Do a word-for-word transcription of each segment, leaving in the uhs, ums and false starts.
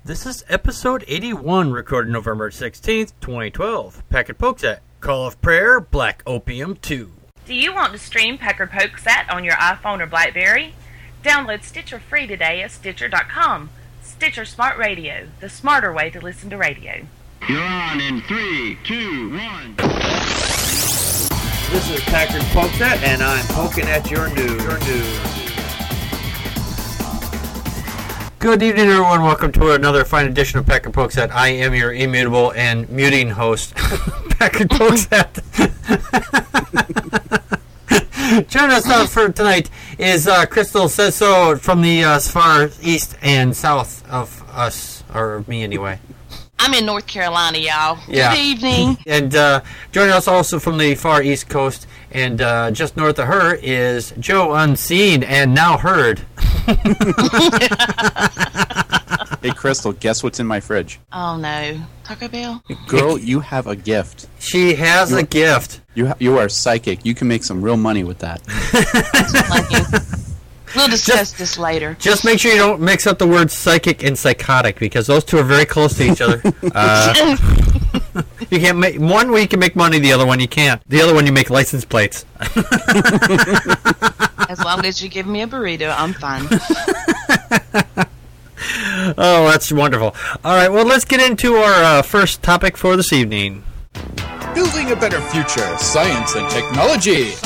This is episode eighty-one, recorded November sixteenth, twenty twelve. Packard Pokesat, Call of Prayer, Black Opium two. Do you want to stream Packard Pokesat on your iPhone or BlackBerry? Download Stitcher free today at Stitcher dot com. Stitcher Smart Radio, the smarter way to listen to radio. You're on in three, two, one. This is Packard Pokesat, and I'm poking at your news. Your news. Good evening, everyone. Welcome to another fine edition of Packard Pokesat. I am your immutable and muting host, Packard Pokesat. Joining us out for tonight is uh, Crystal Says So from the uh, far east and south of us, or me anyway. I'm in North Carolina, y'all. Yeah. Good evening. And uh, joining us also from the far east coast and uh, just north of her is Joe Unseen and now heard. Hey, Crystal, guess what's in my fridge? Oh, no. Taco Bell? Girl, you have a gift. She has you a are, gift. You ha- you are psychic. You can make some real money with that. Thank you. We'll discuss Just- this later. Just make sure you don't mix up the words psychic and psychotic because those two are very close to each other. Uh, you can't make one way you can make money, the other one you can't. The other one you make license plates. As long as you give me a burrito, I'm fine. Oh, that's wonderful. All right, well, let's get into our uh, first topic for this evening. Building a better future, science and technology.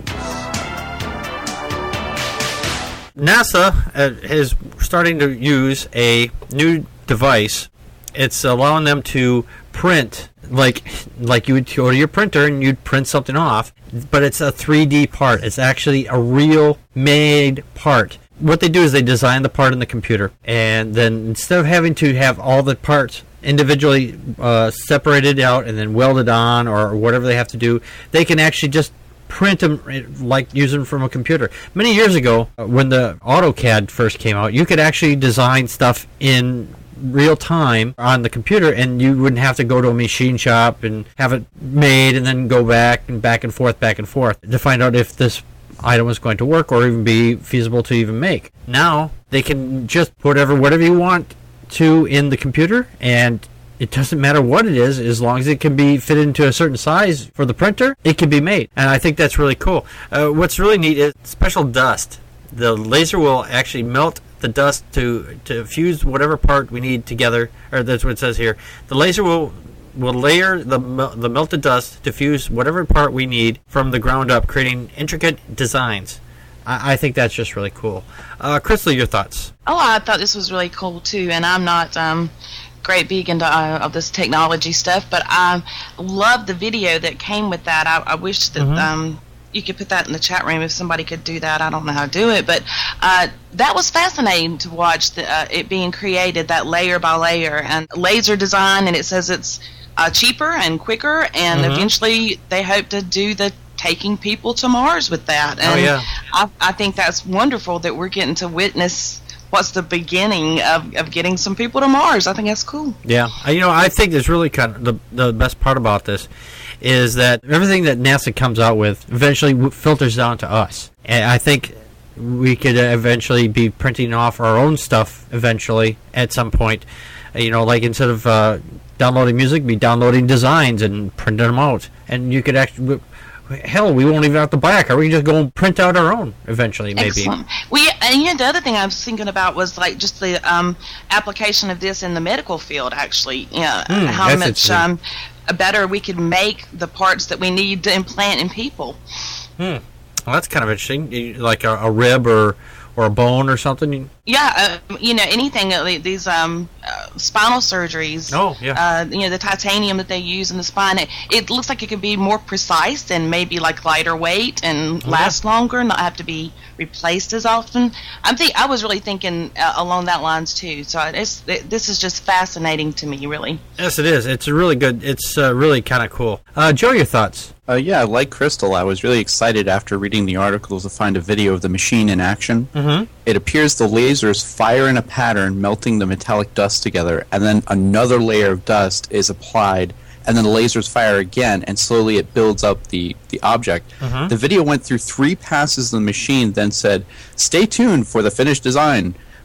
NASA uh, is starting to use a new device. It's allowing them to print, like like you would go to your printer and you'd print something off, but it's a three D part. It's actually a real made part. What they do is they design the part in the computer, and then instead of having to have all the parts individually uh, separated out and then welded on or whatever they have to do, they can actually just print them like using from a computer. Many years ago, when the AutoCAD first came out, you could actually design stuff in real time on the computer, and you wouldn't have to go to a machine shop and have it made and then go back and back and forth, back and forth to find out if this item was going to work or even be feasible to even make. Now, they can just put whatever, whatever you want to in the computer, and it doesn't matter what it is, as long as it can be fit into a certain size for the printer, it can be made. And I think that's really cool. Uh, what's really neat is special dust. The laser will actually melt the dust to, to fuse whatever part we need together, or that's what it says here. The laser will will layer the the melted dust to fuse whatever part we need from the ground up, creating intricate designs. I, I think that's just really cool. Uh, Crystal, your thoughts? Oh, I thought this was really cool, too, and I'm not um, great big into uh, of this technology stuff, but I love the video that came with that. I, I wish that mm-hmm. um, you could put that in the chat room if somebody could do that. I don't know how to do it, but uh, that was fascinating to watch the, uh, it being created, that layer by layer, and laser design, and it says it's uh, cheaper and quicker, and mm-hmm. eventually they hope to do the taking people to Mars with that. And oh, yeah. I, I think that's wonderful that we're getting to witness what's the beginning of, of getting some people to Mars. I think that's cool. Yeah. You know, I think there's really kind of the, the best part about this is that everything that NASA comes out with eventually w- filters down to us. And I think we could eventually be printing off our own stuff eventually at some point. You know, like instead of uh, downloading music, be downloading designs and printing them out. And you could actually... Hell, we won't even have to buy a car. We can just go and print out our own eventually, maybe. Excellent. Well, yeah, and you know, the other thing I was thinking about was like just the um, application of this in the medical field. Actually, yeah, mm, how much um, better we could make the parts that we need to implant in people. Hmm. Well, that's kind of interesting. Like a, a rib or or a bone or something. Yeah, uh, you know, anything. Uh, these um, uh, spinal surgeries. Oh, yeah. Uh, you know, the titanium that they use in the spine. It, it looks like it could be more precise and maybe like lighter weight and last yeah. longer, not have to be replaced as often. I'm think I was really thinking uh, along that lines too. So it's it, this is just fascinating to me, really. Yes, it is. It's really good. It's uh, really kind of cool. Uh, Joe, your thoughts? Uh, yeah, like Crystal, I was really excited after reading the article to find a video of the machine in action. Mm-hmm. It appears the lasers fire in a pattern, melting the metallic dust together, and then another layer of dust is applied, and then the lasers fire again, and slowly it builds up the, the object. Mm-hmm. The video went through three passes of the machine, then said, "Stay tuned for the finished design."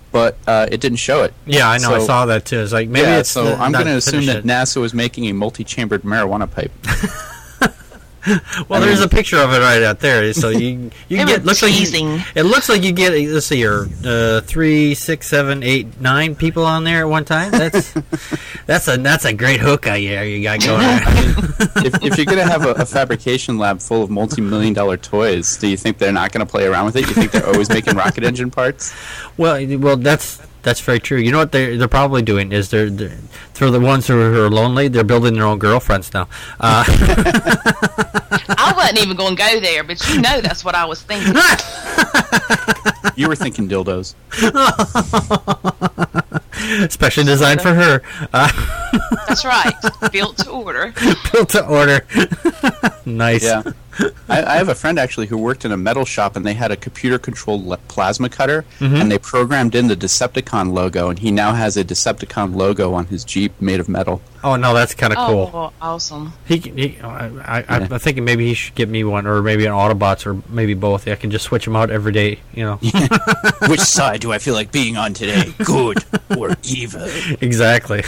but uh, it didn't show it. Yeah, I know. I So- saw that too. It's like maybe yeah, it's so the- I'm not going to assume finished that yet. NASA was making a multi-chambered marijuana pipe. Well, I there's mean- a picture of it right out there. So you you They get were looks like teasing. you, it looks like you get let's see here uh, three, six, seven, eight, nine people on there at one time. That's that's a that's a great hook I yeah you got going. there. if, if you're going to have a, a fabrication lab full of multi-million dollar toys, do you think they're not going to play around with it? You think they're always making rocket engine parts? Well, well, that's that's very true. You know what they're they're probably doing is they're, they're for the ones who are, who are lonely, they're building their own girlfriends now. Uh, I wasn't even going to go there, but you know that's what I was thinking. You were thinking dildos. Especially designed for her, uh, That's right. Built to order. built to order. Nice. Yeah. I, I have a friend actually who worked in a metal shop, and they had a computer-controlled le- plasma cutter, and they programmed in the Decepticon logo, and he now has a Decepticon logo on his Jeep made of metal. Oh no, that's kind of cool. Oh, awesome. He, he I, I, Yeah. I'm thinking maybe he should get me one, or maybe an Autobots, or maybe both. I can just switch them out every day. You know. Which side do I feel like being on today? Good or evil? Exactly.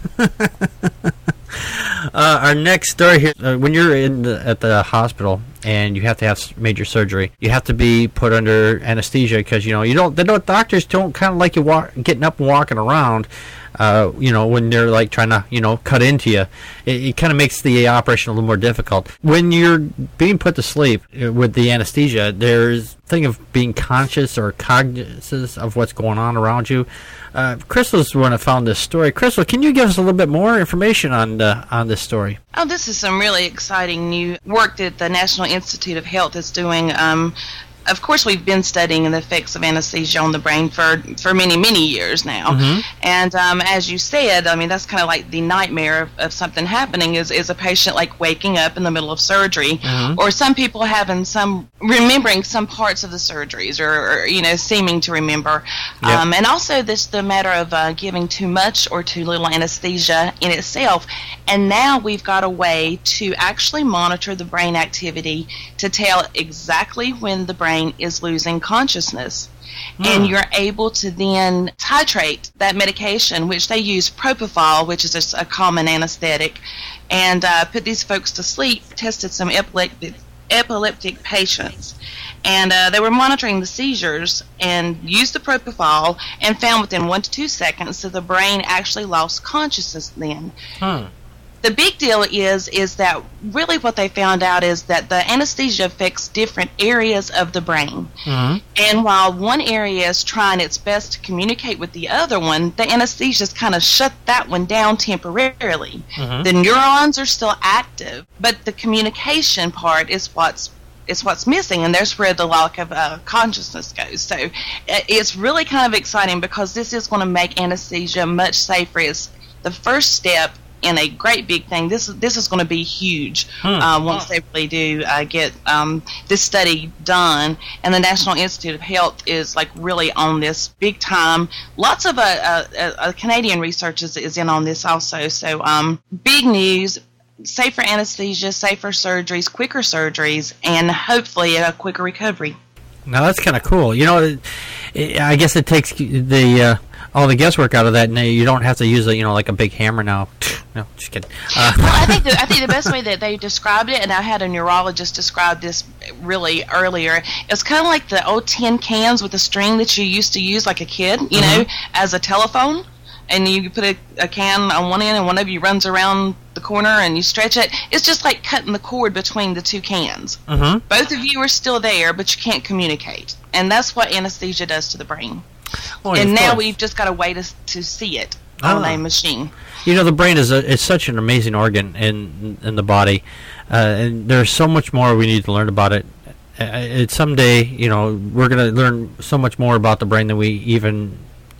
Uh, our next story here: uh, when you're in the, at the hospital and you have to have s- major surgery, you have to be put under anesthesia because you know you don't. They don't. Doctors don't kind of like you walk, getting up and walking around. Uh, you know, when they're like trying to you know cut into you, it, it kind of makes the operation a little more difficult. When you're being put to sleep uh, with the anesthesia, there's a thing of being conscious or cognizant of what's going on around you. Uh, Crystal's the one that found this story. Crystal, can you give us a little bit more information on uh, on this story? Oh, this is some really exciting new work that the National Institute of Health is doing. Um, of course, we've been studying the effects of anesthesia on the brain for, for many, many years now. Mhm. And um, as you said, I mean, that's kind of like the nightmare of, of something happening is, is a patient like waking up in the middle of surgery, Mhm. or some people having some, remembering some parts of the surgeries, or, or you know, seeming to remember. Yep. Um, and also this the matter of uh, giving too much or too little anesthesia in itself. And now we've got a way to actually monitor the brain activity to tell exactly when the brain is losing consciousness. And you're able to then titrate that medication, which they use propofol, which is a, s- a common anesthetic, and uh, put these folks to sleep, tested some epileptic, epileptic patients. And uh, they were monitoring the seizures and used the propofol and found within one to two seconds that the brain actually lost consciousness then. Hmm. The big deal is is that really what they found out is that the anesthesia affects different areas of the brain. Mhm. And while one area is trying its best to communicate with the other one, the anesthesia's kind of shut that one down temporarily. Mhm. The neurons are still active, but the communication part is what's is what's missing, and there's where the lack of uh, consciousness goes. So uh, it's really kind of exciting because this is going to make anesthesia much safer. It's the first step in a great big thing. This is this is going to be huge Hmm. uh, once they really do uh, get um, this study done. And the National Institute of Health is like really on this big time. Lots of uh, uh, uh, Canadian research is, is in on this also. So um, big news. Safer anesthesia, safer surgeries, quicker surgeries, and hopefully a quicker recovery. Now that's kind of cool. You know, it, it, I guess it takes the uh, all the guesswork out of that, and you don't have to use a you know like a big hammer now. No, just kidding. Uh, Well, I think the, I think the best way that they described it, and I had a neurologist describe this really earlier, it's kind of like the old tin cans with the string that you used to use like a kid, you know, as a telephone. And you put a, a can on one end, and one of you runs around the corner, and you stretch it. It's just like cutting the cord between the two cans. mhm. Both of you are still there, but you can't communicate. And that's what anesthesia does to the brain. Oh, and of now course. we've just got a way to, to see it Ah. on a machine. You know, the brain is a, it's such an amazing organ in in the body, uh, and there's so much more we need to learn about it. Uh, it someday, you know, we're going to learn so much more about the brain than we even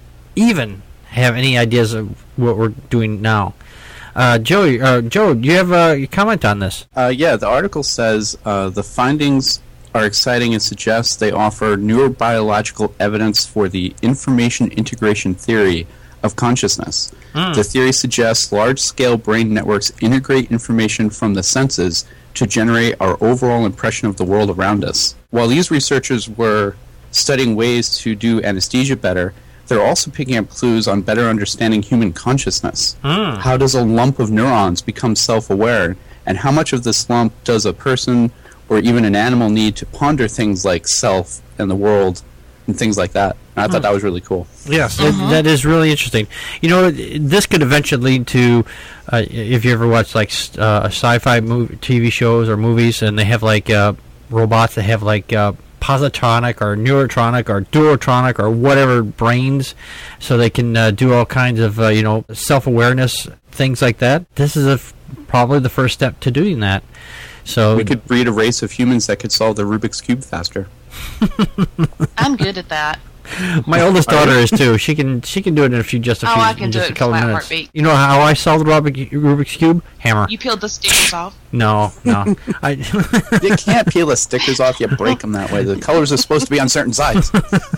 even have any ideas of what we're doing now. Uh, Joey, uh, Joe, do you have a comment on this? Uh, yeah, the article says uh, the findings are exciting and suggests they offer neurobiological evidence for the information integration theory of consciousness. Mm. The theory suggests large-scale brain networks integrate information from the senses to generate our overall impression of the world around us. While these researchers were studying ways to do anesthesia better, they're also picking up clues on better understanding human consciousness. Mm. How does a lump of neurons become self-aware, and how much of this lump does a person or even an animal need to ponder things like self and the world and things like that? And I thought that was really cool. Yes, that, that is really interesting. You know, this could eventually lead to, uh, if you ever watch like uh, sci-fi movie, T V shows or movies, and they have like uh, robots that have like uh, positronic or neurotronic or duotronic or whatever brains, so they can uh, do all kinds of uh, you know self-awareness things like that. This is a f- probably the first step to doing that. So we could breed a race of humans that could solve the Rubik's Cube faster. I'm good at that. My oldest daughter is too. She can she can do it in a few just a Oh, few I can in do just it a couple flat minutes. heartbeat. You know how I solved the Rubik, Rubik's Cube? Hammer. You peeled the stickers off. No, no. I You can't peel the stickers off, you break them that way. The colors are supposed to be on certain sides.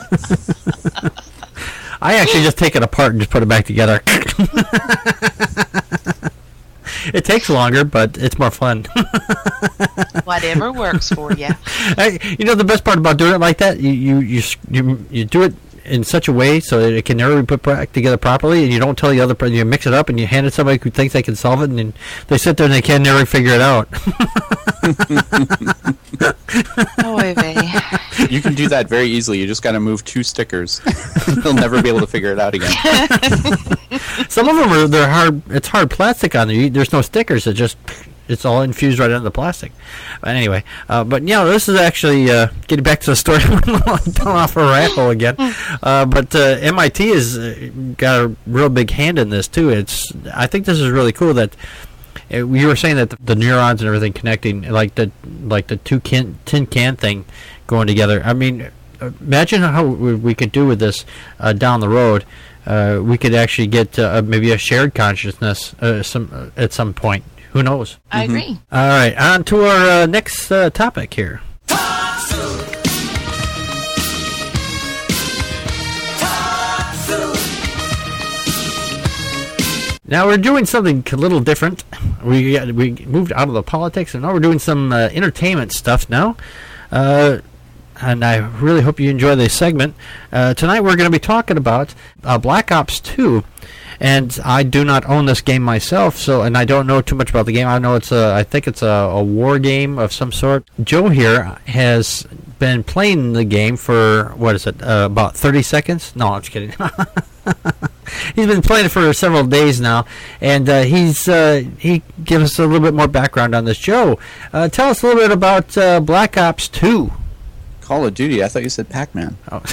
I actually just take it apart and just put it back together. It takes longer, but it's more fun. Whatever works for you. I, you know the best part about doing it like that, you you you s- you, you do it in such a way so that it can never be put back together properly, and you don't tell the other person. You mix it up and you hand it to somebody who thinks they can solve it, and then they sit there and they can never figure it out. Oy vey. You can do that very easily. You just got to move two stickers. They'll never be able to figure it out again. Some of them are they're hard. It's hard plastic on there. You, there's no stickers. It just it's all infused right into the plastic. But anyway, uh, but you know this is actually uh, getting back to the story. Down off a rat hole again. Uh, but uh, M I T has uh, got a real big hand in this too. It's I think this is really cool that. Uh, you were saying that the, the neurons and everything connecting, like the like the two can, tin can thing going together. I mean, uh, imagine how we, we could do with this uh, down the road. Uh, we could actually get uh, maybe a shared consciousness uh, some uh, at some point. Who knows? I agree. All right, on to our uh, next uh, topic here. Now we're doing something a little different. We got, we moved out of the politics, and now we're doing some uh, entertainment stuff now. Uh, and I really hope you enjoy this segment. Uh, tonight we're going to be talking about uh, Black Ops two. And I do not own this game myself, so and I don't know too much about the game. I know it's a, I think it's a, a war game of some sort. Joe here has been playing the game for what is it? Uh, about thirty seconds? No, I'm just kidding. He's been playing it for several days now, and uh, he's uh, he gives us a little bit more background on this. Joe, uh, tell us a little bit about uh, Black Ops two. Call of Duty? I thought you said Pac-Man. Oh.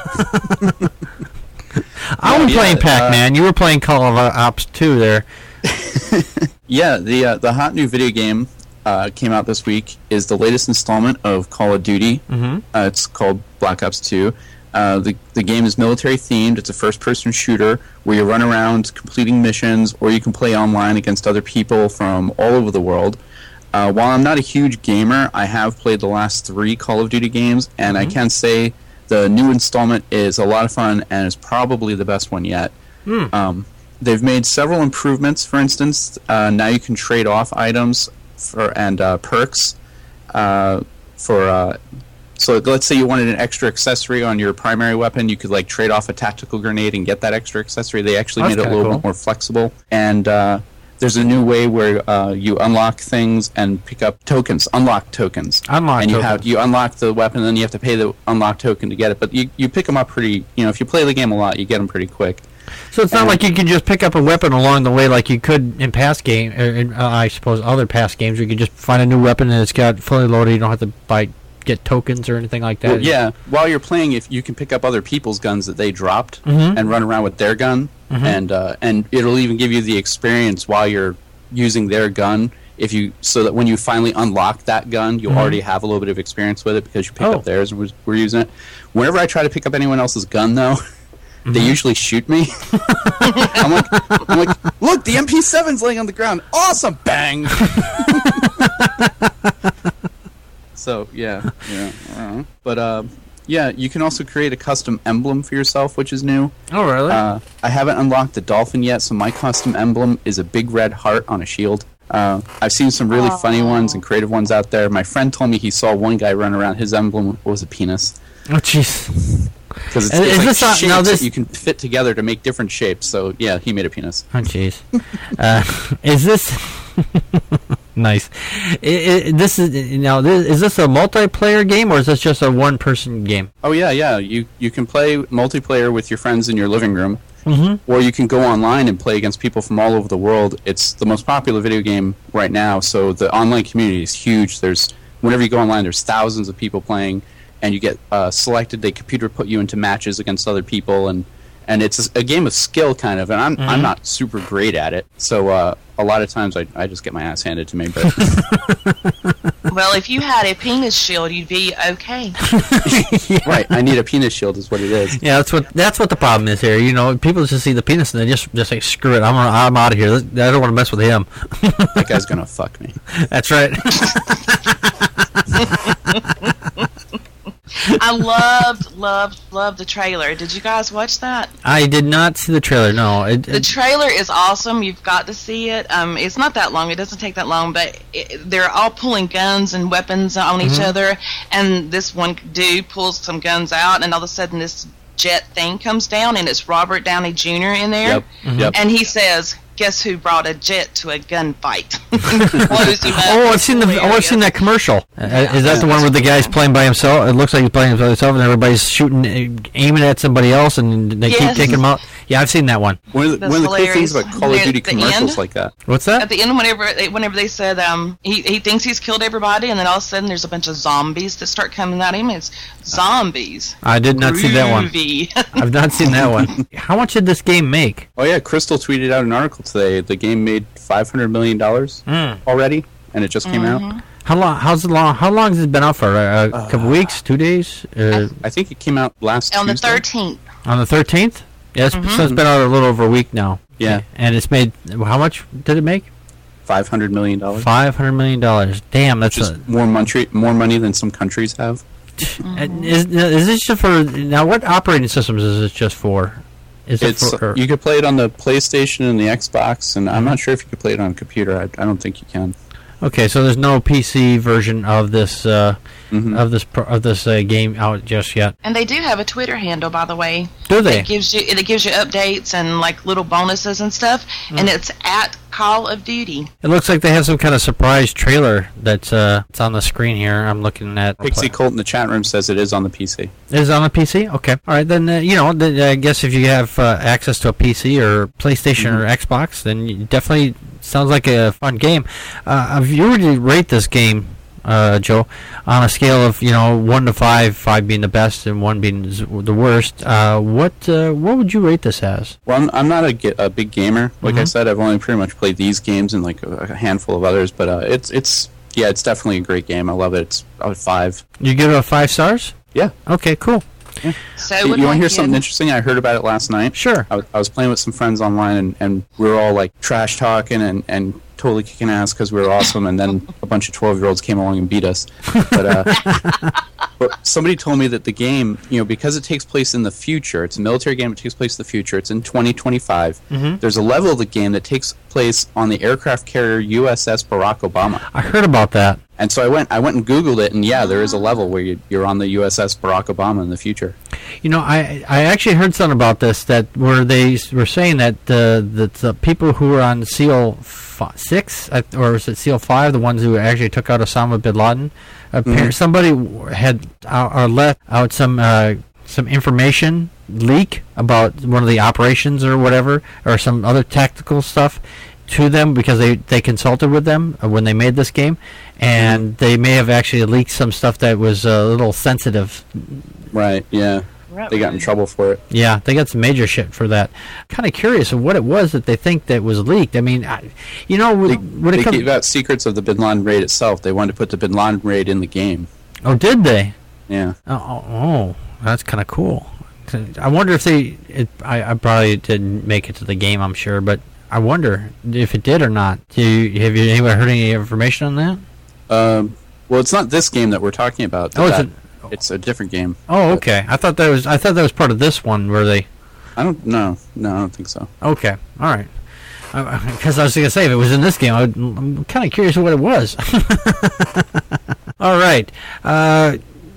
I was yeah, playing Pac-Man. uh, you were playing Call of Ops two there. Yeah, the uh, the hot new video game uh, came out this week is the latest installment of Call of Duty. Mm-hmm. Uh, it's called Black Ops two. Uh, the the game is military themed. It's a first person shooter where you run around completing missions, or you can play online against other people from all over the world. Uh, while I'm not a huge gamer, I have played the last three Call of Duty games, and mm-hmm. I can say the new installment is a lot of fun and is probably the best one yet. Mm. Um, they've made several improvements. For instance, uh, now you can trade off items for and uh, perks uh, for. Uh, so let's say you wanted an extra accessory on your primary weapon, you could like trade off a tactical grenade and get that extra accessory. They actually That's made it a little cool. bit more flexible. And uh, there's a new way where uh, you unlock things and pick up tokens, unlock tokens. Unlock and you tokens. have you unlock the weapon, and then you have to pay the unlock token to get it. But you, you pick them up pretty. You know, if you play the game a lot, you get them pretty quick. So it's not And- like you can just pick up a weapon along the way like you could in past game, or in, uh, I suppose other past games where you can just find a new weapon and it's got fully loaded. You don't have to buy get tokens or anything like that. Well, yeah, while you're playing, if you can pick up other people's guns that they dropped Mhm. and run around with their gun, Mhm. and uh, and it'll even give you the experience while you're using their gun. If you so that when you finally unlock that gun, you'll Mhm. already have a little bit of experience with it because you picked Oh. up theirs and was, were using it. Whenever I try to pick up anyone else's gun, though, Mm-hmm. they usually shoot me. I'm like, I'm like, look, the M P seven's laying on the ground. Awesome, bang. So yeah, yeah, uh, but uh, yeah, you can also create a custom emblem for yourself, which is new. Oh, really? Uh, I haven't unlocked the dolphin yet, so my custom emblem is a big red heart on a shield. Uh, I've seen some really funny ones and creative ones out there. My friend told me he saw one guy run around. His emblem was a penis. Oh, jeez. Because it's, Is- it's is like this a- shapes now this- that you can fit together to make different shapes. So yeah, he made a penis. Oh, jeez. Uh, is this nice? I I this is now. This, is this a multiplayer game or is this just a one-person game? Oh yeah, yeah. You you can play multiplayer with your friends in your living room, Mm-hmm. or you can go online and play against people from all over the world. It's the most popular video game right now. So the online community is huge. There's whenever you go online, there's thousands of people playing, and you get uh, selected. They computer put you into matches against other people, and and it's a, a game of skill kind of. And I'm I'm not super great at it, so uh, a lot of times I I just get my ass handed to me. But Well, if you had a penis shield, you'd be okay. right, I need a penis shield, is what it is. Yeah, that's what that's what the problem is here. You know, people just see the penis and they just just say, "Screw it, I'm I'm out of here. I don't want to mess with him." That guy's gonna fuck me. That's right. I loved, loved, loved the trailer. Did you guys watch that? I did not see the trailer. No, it, The it, trailer is awesome. You've got to see it. Um, it's not that long. It doesn't take that long, but it, they're all pulling guns and weapons on each other. And this one dude pulls some guns out, and all of a sudden this jet thing comes down, and it's Robert Downey Junior in there. Yep. Yep. And he says, "Guess who brought a jet to a gunfight?" Blows him up. oh, I've seen the oh, I've seen that commercial. Uh, is that the one where the guy's playing by himself? It looks like he's playing by himself, and everybody's shooting, uh, aiming at somebody else, and they keep Yes. taking him out. Yeah, I've seen that one. One of the, That's one of the cool things hilarious. about Call of Near Duty the commercials end? like that. What's At that? the end, whenever they, whenever they said um, he he thinks he's killed everybody, and then all of a sudden there's a bunch of zombies that start coming at him. It's zombies. I did not see that one. Groovy. I've not seen that one. How much did this game make? Oh yeah, Crystal tweeted out an article today. The game made five hundred million dollars Mm. already, and it just came out. How long? How's it long? How long has it been out for? Uh, a couple weeks? Two days? Uh, I think it came out last On the Tuesday. thirteenth. on the thirteenth? Yeah, it's, so it's been out a little over a week now. Yeah. And it's made. How much did it make? Five hundred million dollars. Five hundred million dollars. Damn, that's Just a. more money, more money than some countries have. And Is, is this just for now? What operating systems is this just for? Is it It's for? you could play it on the PlayStation and the Xbox, and I'm not sure if you could play it on a computer. I, I don't think you can. Okay, so there's no P C version of this uh, Mhm. of this pro- of this uh, game out just yet. And they do have a Twitter handle, by the way. Do they? It gives you it gives you updates and like little bonuses and stuff, and it's at Call of Duty. It looks like they have some kind of surprise trailer that's uh, it's on the screen here. I'm looking at. Pixie Colt in the chat room says it is on the P C. Is it on a P C? Okay. All right, then, uh, you know, then, I guess if you have uh, access to a P C or PlayStation or Xbox, then you definitely sounds like a fun game. Uh, if you were to rate this game, uh, Joe, on a scale of, you know, one to five, five being the best and one being z- the worst, uh, what uh, what would you rate this as? Well, I'm, I'm not a, ga- a big gamer. Like I Mhm. said, I've only pretty much played these games and like a, a handful of others. But uh, it's it's yeah, it's definitely a great game. I love it. It's out of five. You give it a five stars? Yeah. Okay, cool. So You, would you my want to hear kid. something interesting? I heard about it last night. Sure. I was, I was playing with some friends online, and, and we were all like trash talking and, and totally kicking ass because we were awesome. And then a bunch of twelve year olds came along and beat us. But, uh, but somebody told me that the game, you know, because it takes place in the future, it's a military game. It takes place in the future. It's in twenty twenty-five. Mhm. There's a level of the game that takes place on the aircraft carrier U S S Barack Obama. I heard about that. And so I went, I went and Googled it, and yeah, there is a level where you, you're on the U S S Barack Obama in the future. You know, I I actually heard something about this that where they s- were saying that uh, that the people who were on SEAL fi- six uh, or was it SEAL five, the ones who actually took out Osama bin Laden, appar- Mhm. somebody w- had uh, or let out some uh, some information leak about one of the operations or whatever, or some other tactical stuff to them because they, they consulted with them uh, when they made this game, and they may have actually leaked some stuff that was a little sensitive. Right, yeah. They got in trouble for it. Yeah, they got some major shit for that. Kind of curious of what it was that they think that was leaked. I mean, I, you know, They, when, when they it comes, gave out secrets of the Bin Laden raid itself. They wanted to put the Bin Laden raid in the game. oh, did they? Yeah. Oh, oh, oh that's kind of cool. I wonder if they. It, I, I probably didn't make it to the game, I'm sure, but I wonder if it did or not. Do you, have you anybody heard any information on that? Um, well, it's not this game that we're talking about. Oh, it's That- a- it's a different game. Oh, okay. I thought that was. I thought that was part of this one where they. I don't know. No, I don't think so. Okay, all right. Because I was going to say, if it was in this game, I would, I'm kind of curious what it was. All right. Uh,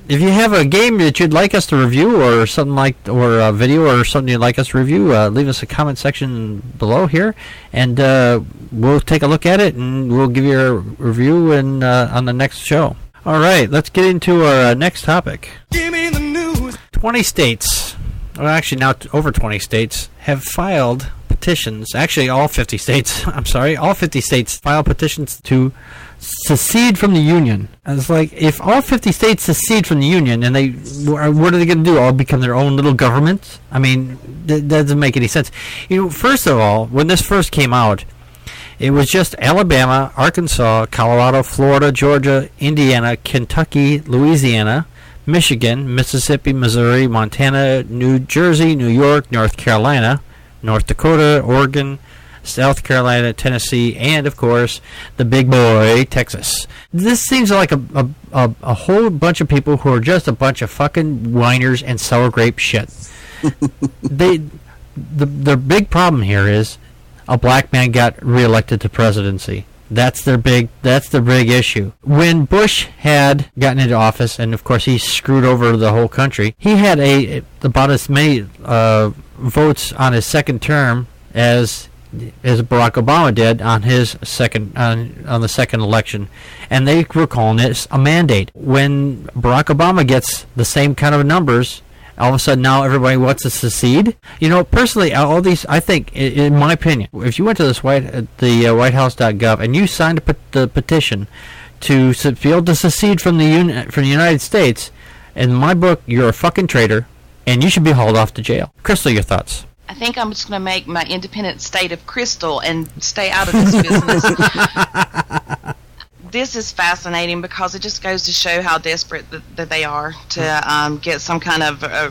if you have a game that you'd like us to review, or something like, or a video, or something you'd like us to review, uh, leave us a comment section below here, and uh, we'll take a look at it, and we'll give you a review in, uh, on the next show. All right, let's get into our uh, next topic. Give me the news. twenty states, well, actually now t- over twenty states, have filed petitions. Actually, all fifty states. I'm sorry, all fifty states filed petitions to secede from the Union. I was like, if all fifty states secede from the Union, and they, what are they going to do? All become their own little government? I mean, that doesn't make any sense. You know, first of all, when this first came out, it was just Alabama, Arkansas, Colorado, Florida, Georgia, Indiana, Kentucky, Louisiana, Michigan, Mississippi, Missouri, Montana, New Jersey, New York, North Carolina, North Dakota, Oregon, South Carolina, Tennessee, and, of course, the big boy, Texas. This seems like a, a, a, a whole bunch of people who are just a bunch of fucking whiners and sour grape shit. they, the, the big problem here is a black man got reelected to presidency. That's their big. That's their big issue. When Bush had gotten into office, and of course he screwed over the whole country, he had a about as many uh, votes on his second term as as Barack Obama did on his second on, on the second election, and they were calling it a mandate. When Barack Obama gets the same kind of numbers, all of a sudden now everybody wants to secede. You know, personally, all these, I think, in my opinion, if you went to this white the uh, white house dot gov and you signed a pet- the petition to be able to secede from the uni- from the United States, in my book, you're a fucking traitor, and you should be hauled off to jail. Crystal, your thoughts? I think I'm just going to make my independent state of Crystal and stay out of this business. This is fascinating because it just goes to show how desperate that, that they are to um, get some kind of uh,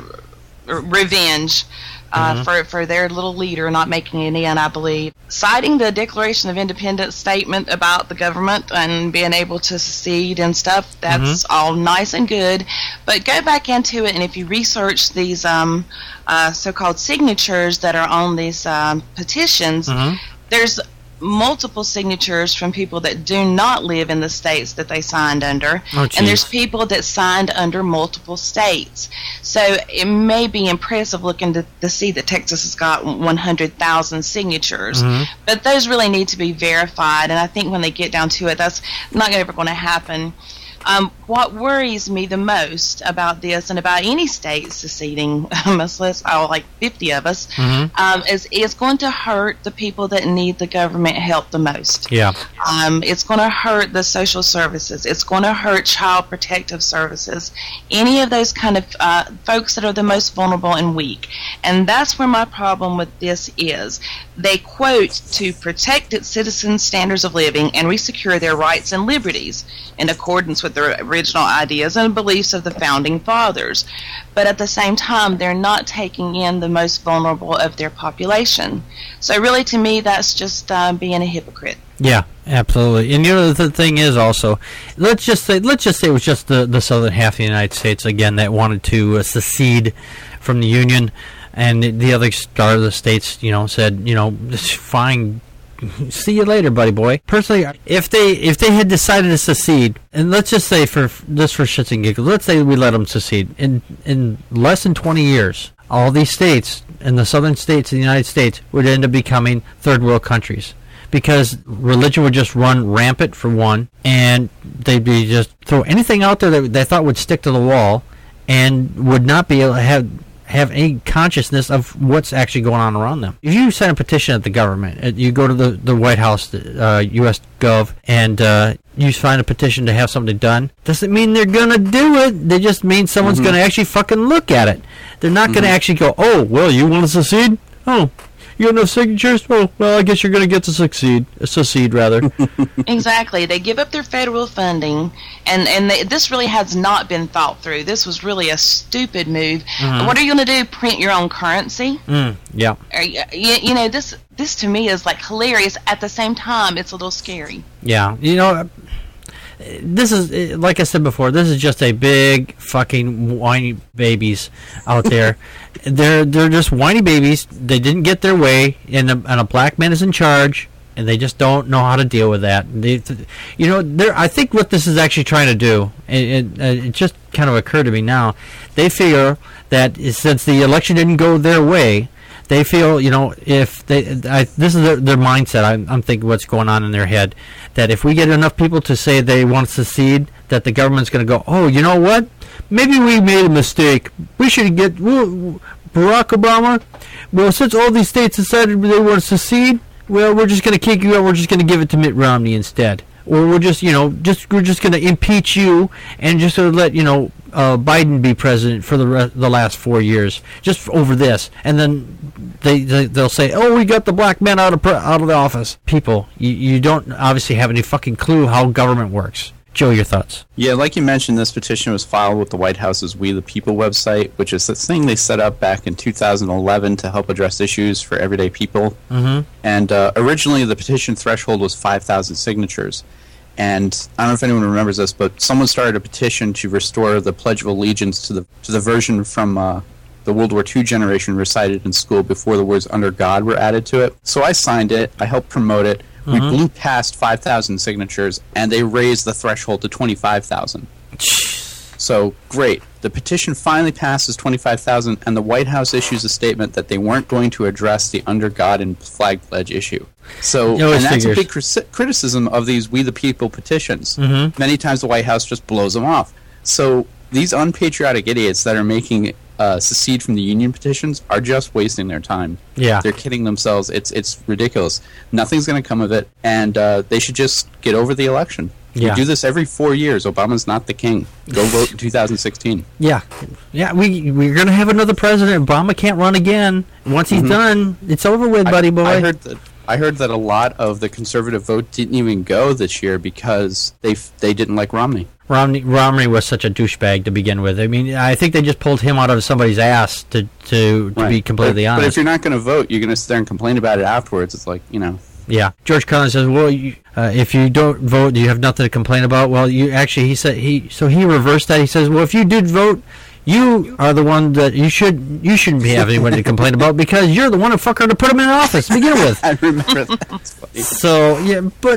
revenge uh, mm-hmm. for, for their little leader not making it in, I believe. Citing the Declaration of Independence statement about the government and being able to secede and stuff, that's mm-hmm. all nice and good. But go back into it, and if you research these um, uh, so-called signatures that are on these um, petitions, mm-hmm. there's multiple signatures from people that do not live in the states that they signed under, oh, and there's people that signed under multiple states. So it may be impressive looking to, to see that Texas has got one hundred thousand signatures, mm-hmm. but those really need to be verified, and I think when they get down to it, that's not ever going to happen. Um, what worries me the most about this and about any state seceding, much less oh, like fifty of us, mm-hmm. um, is it's going to hurt the people that need the government help the most. Yeah. Um, it's going to hurt the social services. It's going to hurt child protective services. Any of those kind of uh, folks that are the most vulnerable and weak. And that's where my problem with this is. They quote to protect its citizens' standards of living and resecure their rights and liberties in accordance with the original ideas and beliefs of the founding fathers. But at the same time, they're not taking in the most vulnerable of their population. So really, to me, that's just uh, being a hypocrite. Yeah, absolutely. And you know, the thing is also, let's just say, let's just say it was just the, the southern half of the United States, again, that wanted to uh, secede from the Union, and the other part of the states, you know, said, you know, fine, see you later, buddy boy. Personally, if they if they had decided to secede, and let's just say for just for shits and giggles, let's say we let them secede in in less than twenty years, all these states in the southern states of the United States would end up becoming third world countries, because religion would just run rampant for one, and they'd be just throw anything out there that they thought would stick to the wall, and would not be able to have. have any consciousness of what's actually going on around them. If you sign a petition at the government, you go to the, the White House, uh, U S Gov, and uh, you sign a petition to have something done, doesn't mean they're going to do it. They just mean someone's mm-hmm. going to actually fucking look at it. They're not mm-hmm. going to actually go, oh, well, you want to secede? Oh, you have enough signatures? Oh, well, I guess you're going to get to succeed. Secede, rather. Exactly. They give up their federal funding, and, and they, this really has not been thought through. This was really a stupid move. Mm-hmm. What are you going to do, print your own currency? Mm, yeah. Are you, you, you know, this, this to me is, like, hilarious. At the same time, it's a little scary. Yeah. You know, this is, like I said before, this is just a big fucking whiny babies out there. they're they're just whiny babies. They didn't get their way, and a, and a black man is in charge, and they just don't know how to deal with that. They, you know, they're, I think what this is actually trying to do, it, it, it just kind of occurred to me now, they figure that since the election didn't go their way, they feel, you know, if they, I, this is their, their mindset, I'm, I'm thinking what's going on in their head, that if we get enough people to say they want to secede, that the government's going to go, oh, you know what? Maybe we made a mistake. We should get, well, Barack Obama, well, since all these states decided they want to secede, well, we're just going to kick you out. We're just going to give it to Mitt Romney instead. Or we're just, you know, just we're just going to impeach you and just sort of let, you know, uh, Biden be president for the re- the last four years, just over this. And then they, they they'll say, oh, we got the black man out of pre- out of the office. People, you you don't obviously have any fucking clue how government works. Joe, your thoughts? Yeah, like you mentioned, this petition was filed with the White House's We the People website, which is this thing they set up back in two thousand eleven to help address issues for everyday people. Mm-hmm. And uh, originally, the petition threshold was five thousand signatures. And I don't know if anyone remembers this, but someone started a petition to restore the Pledge of Allegiance to the to the version from uh, the World War Two generation recited in school before the words "under God" were added to it. So I signed it. I helped promote it. We mm-hmm. blew past five thousand signatures, and they raised the threshold to twenty-five thousand. So, great. The petition finally passes twenty-five thousand, and the White House issues a statement that they weren't going to address the under God and flag pledge issue. So, and that's figures. a big cri- criticism of these We the People petitions. Mm-hmm. Many times the White House just blows them off. So, these unpatriotic idiots that are making uh, secede from the union petitions are just wasting their time. Yeah. They're kidding themselves. It's it's ridiculous. Nothing's going to come of it, and uh, they should just get over the election. Yeah. We do this every four years. Obama's not the king. Go vote in two thousand sixteen. Yeah. Yeah, we, we're going to have another president. Obama can't run again. Once he's mm-hmm. done, it's over with, buddy boy. I, I heard that I heard that a lot of the conservative vote didn't even go this year because they they didn't like Romney. Romney Romney was such a douchebag to begin with. I mean, I think they just pulled him out of somebody's ass to to, to right. be completely but, honest. But if you're not going to vote, you're going to sit there and complain about it afterwards. It's like, you know. Yeah. George Carlin says, well, you, uh, if you don't vote, you have nothing to complain about. Well, you actually, he said, he so he reversed that. He says, well, if you did vote, you are the one that you should you shouldn't be having anyone to complain about because you're the one who fucker to put him in office to begin with. I remember that. That's funny. So yeah, but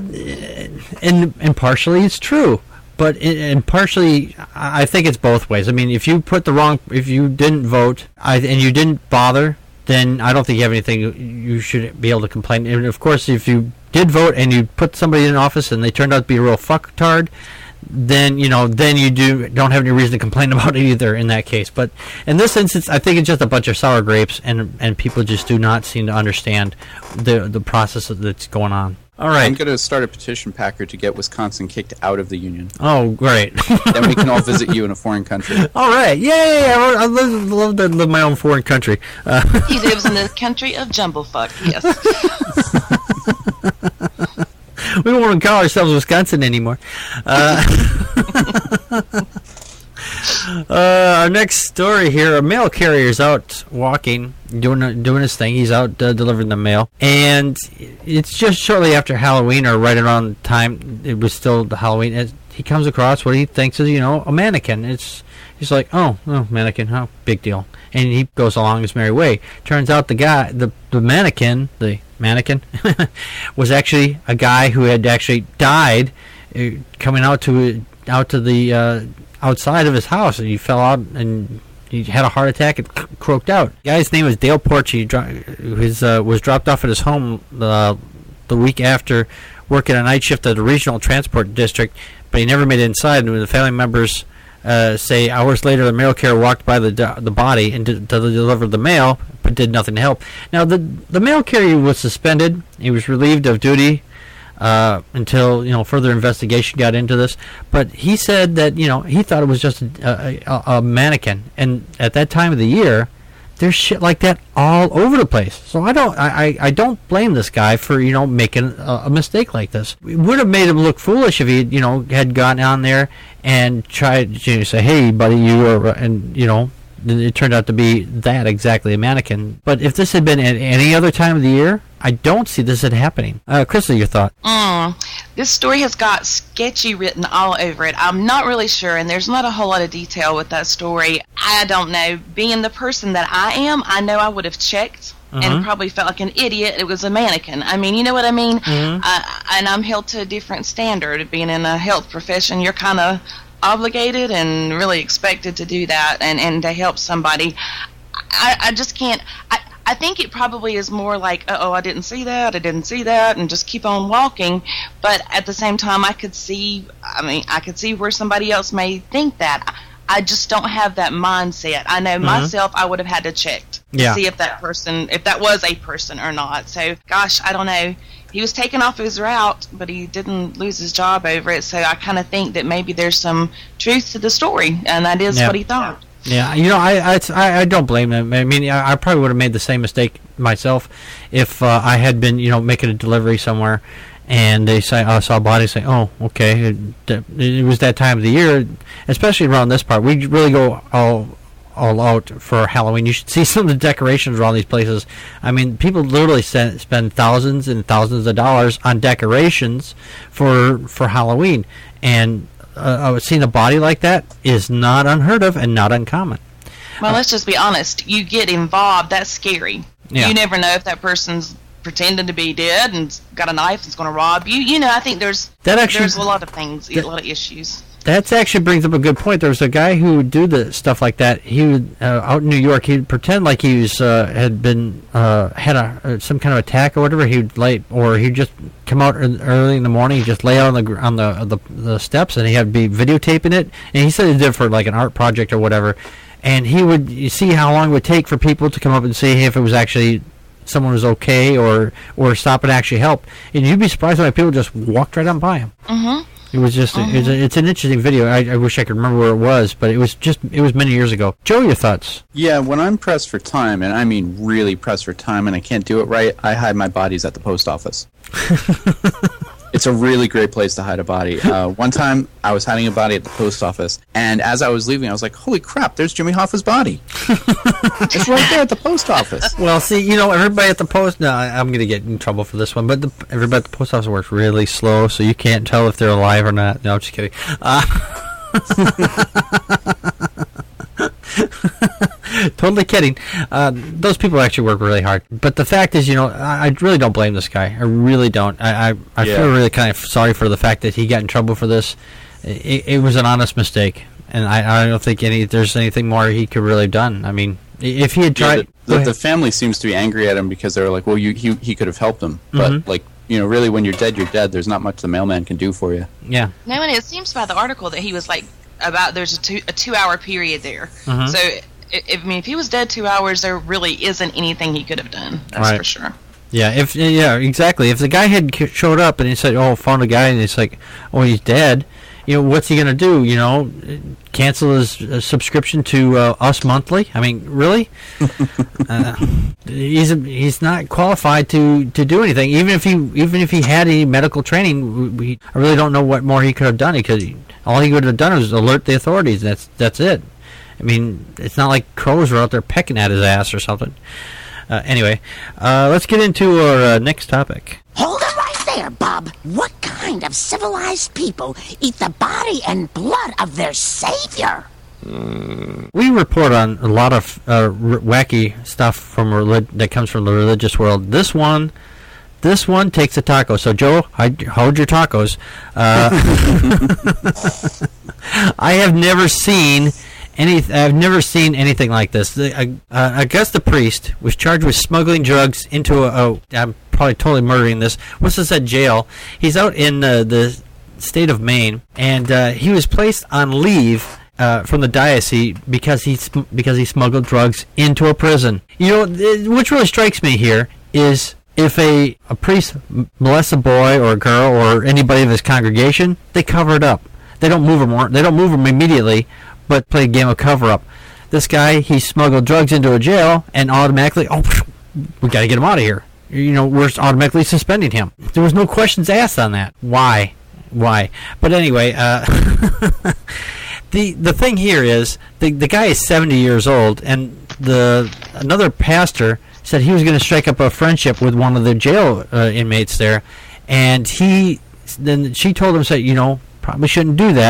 and and partially it's true, but and partially I think it's both ways. I mean, if you put the wrong, if you didn't vote, I, and you didn't bother, then I don't think you have anything you should be able to complain. And of course, if you did vote and you put somebody in office and they turned out to be a real fucktard, then you know, then you do don't have any reason to complain about it either in that case. But in this instance, I think it's just a bunch of sour grapes, and and people just do not seem to understand the the process that's going on. All right, I'm going to start a petition, Packer, to get Wisconsin kicked out of the union. Oh, great! Then we can all visit you in a foreign country. All right, yay! I, I love, love to live my own foreign country. Uh, he lives in the country of Jumblefuck. Yes. We don't want to call ourselves Wisconsin anymore. Uh, uh, our next story here: a mail carrier's out walking, doing doing his thing. He's out uh, delivering the mail, and it's just shortly after Halloween, or right around the time it was still the Halloween. And he comes across what he thinks is, you know, a mannequin. It's he's like, oh, oh, mannequin, oh, big deal. And he goes along his merry way. Turns out the guy, the the mannequin, the mannequin, was actually a guy who had actually died, uh, coming out to out to the uh, outside of his house, and he fell out and he had a heart attack and croaked out. The guy's name was Dale Porchy. His uh, was dropped off at his home uh, the week after working a night shift at the regional transport district, but he never made it inside. And when the family members Uh, say hours later, the mail carrier walked by the the body and did, to deliver the mail, but did nothing to help. Now, the the mail carrier was suspended. He was relieved of duty uh, until you know further investigation got into this. But he said that you know he thought it was just a, a, a mannequin, and at that time of the year, there's shit like that all over the place. So I don't, I, I don't blame this guy for you know making a, a mistake like this. It would have made him look foolish if he you know had gone on there and tried to say, "Hey, buddy, you are," and you know, it turned out to be that exactly a mannequin. But if this had been at any other time of the year, I don't see this happening. Uh, Krista, your thought? Mm, this story has got sketchy written all over it. I'm not really sure, and there's not a whole lot of detail with that story. I don't know. Being the person that I am, I know I would have checked and Mhm. probably felt like an idiot. It was a mannequin. I mean, you know what I mean? Mhm. Uh, and I'm held to a different standard. Being in a health profession, you're kind of obligated and really expected to do that and, and to help somebody. I, I just can't. I, I think it probably is more like, uh oh, I didn't see that, I didn't see that, and just keep on walking. But at the same time, I could see, I mean, I could see where somebody else may think that. I just don't have that mindset. I know Mm-hmm. myself, I would have had to check to Yeah. see if that person, if that was a person or not. So, gosh, I don't know. He was taken off his route, but he didn't lose his job over it. So I kind of think that maybe there's some truth to the story, and that is Yeah. what he thought. Yeah, you know, I I, I I don't blame him. I mean, I, I probably would have made the same mistake myself if uh, I had been, you know, making a delivery somewhere, and they say, I saw a body, say, oh, okay, it, it was that time of the year, especially around this part. We really go all all out for Halloween. You should see some of the decorations around these places. I mean, people literally spend, spend thousands and thousands of dollars on decorations for for Halloween, and uh, seeing a body like that is not unheard of and not uncommon. Well, let's just be honest. You get involved, that's scary. Yeah. You never know if that person's pretending to be dead and got a knife and's going to rob you. You know, I think there's That actually- there's a lot of things, that- a lot of issues. That actually brings up a good point. There was a guy who would do the stuff like that. He would uh, out in New York. He'd pretend like he was uh, had been uh, had a uh, some kind of attack or whatever. He'd lay or he'd just come out in- early in the morning. He'd just lay out on the gr- on the, the the steps, and he had be videotaping it. And he said he did it for like an art project or whatever. And he would you see how long it would take for people to come up and see if it was actually someone was okay or or stop and actually help. And you'd be surprised how many people just walked right on by him. Mm-hmm. It was just, it's, a, it's an interesting video. I, I wish I could remember where it was, but it was just, it was many years ago. Joe, your thoughts? Yeah, when I'm pressed for time, and I mean really pressed for time, and I can't do it right, I hide my bodies at the post office. It's a really great place to hide a body. Uh, one time, I was hiding a body at the post office, and as I was leaving, I was like, holy crap, there's Jimmy Hoffa's body. It's right there at the post office. Well, see, you know, everybody at the post, no, I- I'm going to get in trouble for this one, but the, everybody at the post office works really slow, so you can't tell if they're alive or not. No, I'm just kidding. Uh, totally kidding. Uh, those people actually work really hard. But the fact is, you know, I, I really don't blame this guy. I really don't. I, I, I Yeah. feel really kind of sorry for the fact that he got in trouble for this. It, it was an honest mistake, and I, I don't think any there's anything more he could really have done. I mean, if he had Yeah, tried... the, Go the, ahead. the family seems to be angry at him because they're like, well, you, he, he could have helped them. But, Mhm. like, you know, really, when you're dead, you're dead. There's not much the mailman can do for you. Yeah. No, and it seems by the article that he was like about there's a two a two hour period there. Mhm. So I, I mean, if he was dead two hours, there really isn't anything he could have done. That's Right. for sure. Yeah, if yeah, exactly. If the guy had k- showed up and he said, "Oh, found a guy," and it's like, "Oh, he's dead," you know, what's he gonna do? You know, cancel his uh, subscription to uh, Us Monthly? I mean, really? uh, he's a, he's not qualified to, to do anything. Even if he even if he had any medical training, we, I really don't know what more he could have done. Because he, all he would have done was alert the authorities. That's that's it. I mean, it's not like crows were out there pecking at his ass or something. Uh, anyway, uh, let's get into our uh, next topic. Hold it right there, Bob. What kind of civilized people eat the body and blood of their savior? We report on a lot of uh, r- wacky stuff from relig- that comes from the religious world. This one, this one takes a taco. So, Joe, hide- hold your tacos. Uh, I have never seen any. I've never seen anything like this. The, uh, uh, Augusta priest was charged with smuggling drugs into a. a I'm probably totally murdering this. What's this at jail? He's out in uh, the state of Maine, and uh, he was placed on leave. Uh, from the diocese because he sm- because he smuggled drugs into a prison. You know, th- which really strikes me here is if a, a priest m- molests a boy or a girl or anybody of his congregation, they cover it up. They don't move him. They don't move him immediately, but play a game of cover up. This guy, he smuggled drugs into a jail and automatically, oh, we got to get him out of here. You know, we're automatically suspending him. There was no questions asked on that. Why? Why? But anyway, uh, the the thing here is the the guy is seventy years old, and the another pastor said he was going to strike up a friendship with one of the jail uh, inmates there, and he then she told him, said, you know, probably shouldn't do that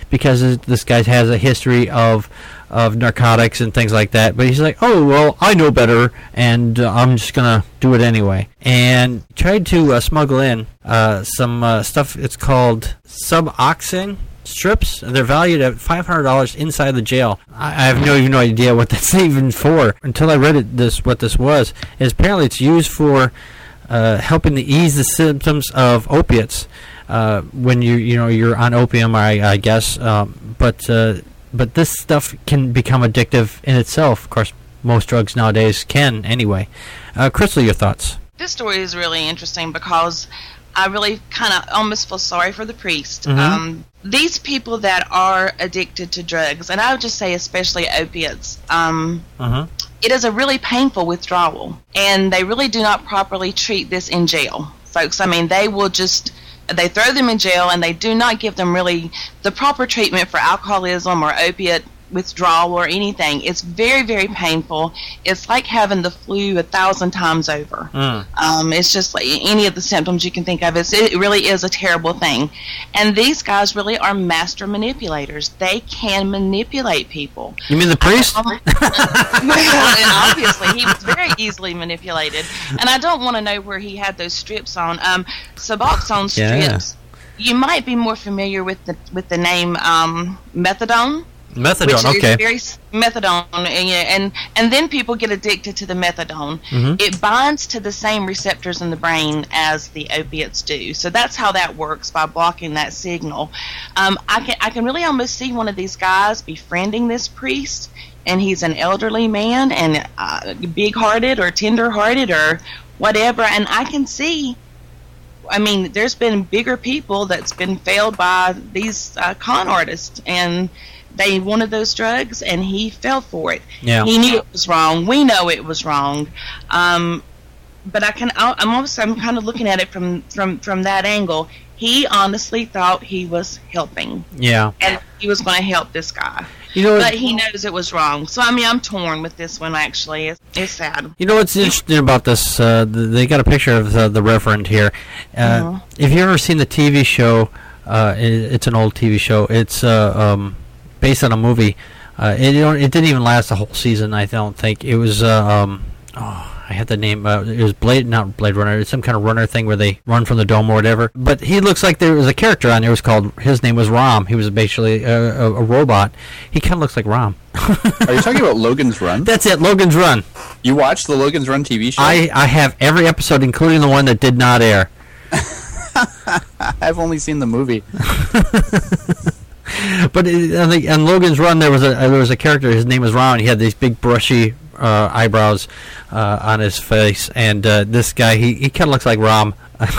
because this guy has a history of of narcotics and things like that. But he's like, oh, well, I know better, and uh, I'm just going to do it anyway. And tried to uh, smuggle in uh, some uh, stuff. It's called Suboxone strips. They're valued at five hundred dollars inside the jail. I, I have no even no idea what that's even for until I read it. This what this was is apparently it's used for uh, helping to ease the symptoms of opiates uh, when you you know you're on opium, I, I guess. Um, but uh, but this stuff can become addictive in itself. Of course, most drugs nowadays can anyway. Uh, Crystal, your thoughts? This story is really interesting because I really kind of almost feel sorry for the priest. Mm-hmm. Um, these people that are addicted to drugs, and I would just say especially opiates, um, Uh-huh. it is a really painful withdrawal, and they really do not properly treat this in jail, folks. I mean, they will just, they throw them in jail, and they do not give them really the proper treatment for alcoholism or opiate withdrawal or anything. It's very, very painful. It's like having the flu a thousand times over. Mm. Um, it's just like any of the symptoms you can think of. It's, it really is a terrible thing. And these guys really are master manipulators. They can manipulate people. You mean the priest? Um, and obviously, he was very easily manipulated. And I don't want to know where he had those strips on. Um, Suboxone Yeah. strips. You might be more familiar with the with the name um, methadone. Methadone, Which okay. is very s- methadone, and, yeah, and and then people get addicted to the methadone. Mhm. It binds to the same receptors in the brain as the opiates do. So that's how that works, by blocking that signal. Um, I can I can really almost see one of these guys befriending this priest, and he's an elderly man and uh, big-hearted or tender-hearted or whatever, and I can see. I mean, there's been bigger people that's been failed by these uh, con artists, and they wanted those drugs, and he fell for it. Yeah. He knew it was wrong. We know it was wrong. Um, but I can. I'm also. I'm kind of looking at it from from from that angle. He honestly thought he was helping, Yeah. and he was going to help this guy. You know, But he knows it was wrong. So I mean, I'm torn with this one. Actually, it's, it's sad. You know what's interesting about this? Uh, th- they got a picture of the, the Reverend here. Uh, Mhm. If you've ever seen the T V show, uh, it, it's an old T V show. It's uh, um, based on a movie. Uh, it don't, it didn't even last the whole season. I don't think it was. Uh, um, oh, I had the name. Uh, it was Blade, not Blade Runner. It's some kind of runner thing where they run from the dome or whatever. But he looks like there was a character on there. It was called. His name was Rom. He was basically a, a, a robot. He kind of looks like Rom. Are you talking about Logan's Run? That's it. Logan's Run. You watched the Logan's Run T V show? I, I have every episode, including the one that did not air. I've only seen the movie. But it, on, the, on Logan's Run, there was a there was a character. His name was Ron. He had these big brushy uh, eyebrows uh, on his face, and uh, this guy he, he kind of looks like Rom.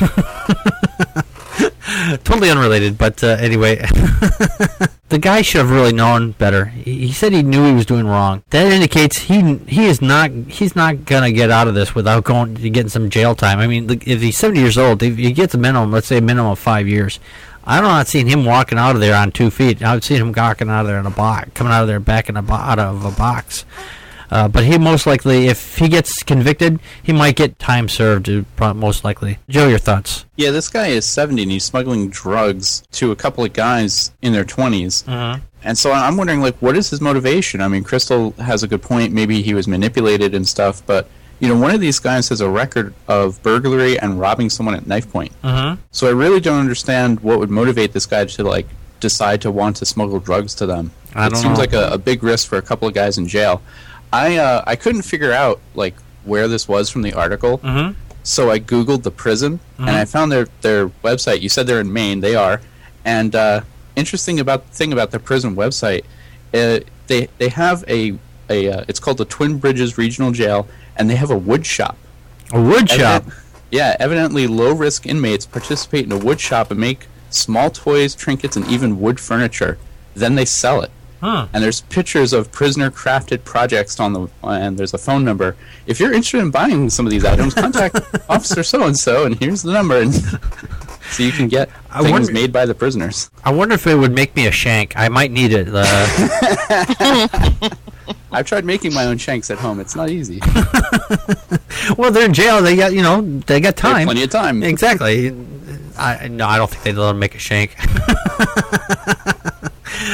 Totally unrelated, but uh, anyway, the guy should have really known better. He, he said he knew he was doing wrong. That indicates he he is not he's not gonna get out of this without going getting some jail time. I mean, if he's seventy years old, if he gets a minimum, let's say a minimum of five years. I don't know. I've seen him walking out of there on two feet. I've seen him walking out of there in a box, coming out of there back in a bo- out of a box. Uh, but he most likely, if he gets convicted, he might get time served. uh, pro- Most likely. Joe, your thoughts? Yeah, this guy is seventy and he's smuggling drugs to a couple of guys in their twenties. Uh-huh. And so I'm wondering, like, what is his motivation? I mean, Crystal has a good point. Maybe he was manipulated and stuff, but, you know, one of these guys has a record of burglary and robbing someone at knife point. Uh-huh. So I really don't understand what would motivate this guy to, like, decide to want to smuggle drugs to them. I it don't seems know. like a, a big risk for a couple of guys in jail. I uh, I couldn't figure out, like, where this was from the article. Uh-huh. So I Googled the prison, and I found their, their website. You said they're in Maine. They are. And uh, interesting about thing about their prison website, uh, they they have a, a uh, it's called the Twin Bridges Regional Jail, and they have a wood shop. A wood shop. Evident- yeah, evidently low-risk inmates participate in a wood shop and make small toys, trinkets, and even wood furniture. Then they sell it. Huh. And there's pictures of prisoner-crafted projects on the, and there's a phone number. If you're interested in buying some of these items, contact Officer so-and-so, and here's the number. And so you can get I things wonder- made by the prisoners. I wonder if it would make me a shank. I might need it. Uh, I've tried making my own shanks at home. It's not easy. well, they're in jail. They got you know they got They have time. plenty of time. Exactly. I no, I don't think they'd let them make a shank.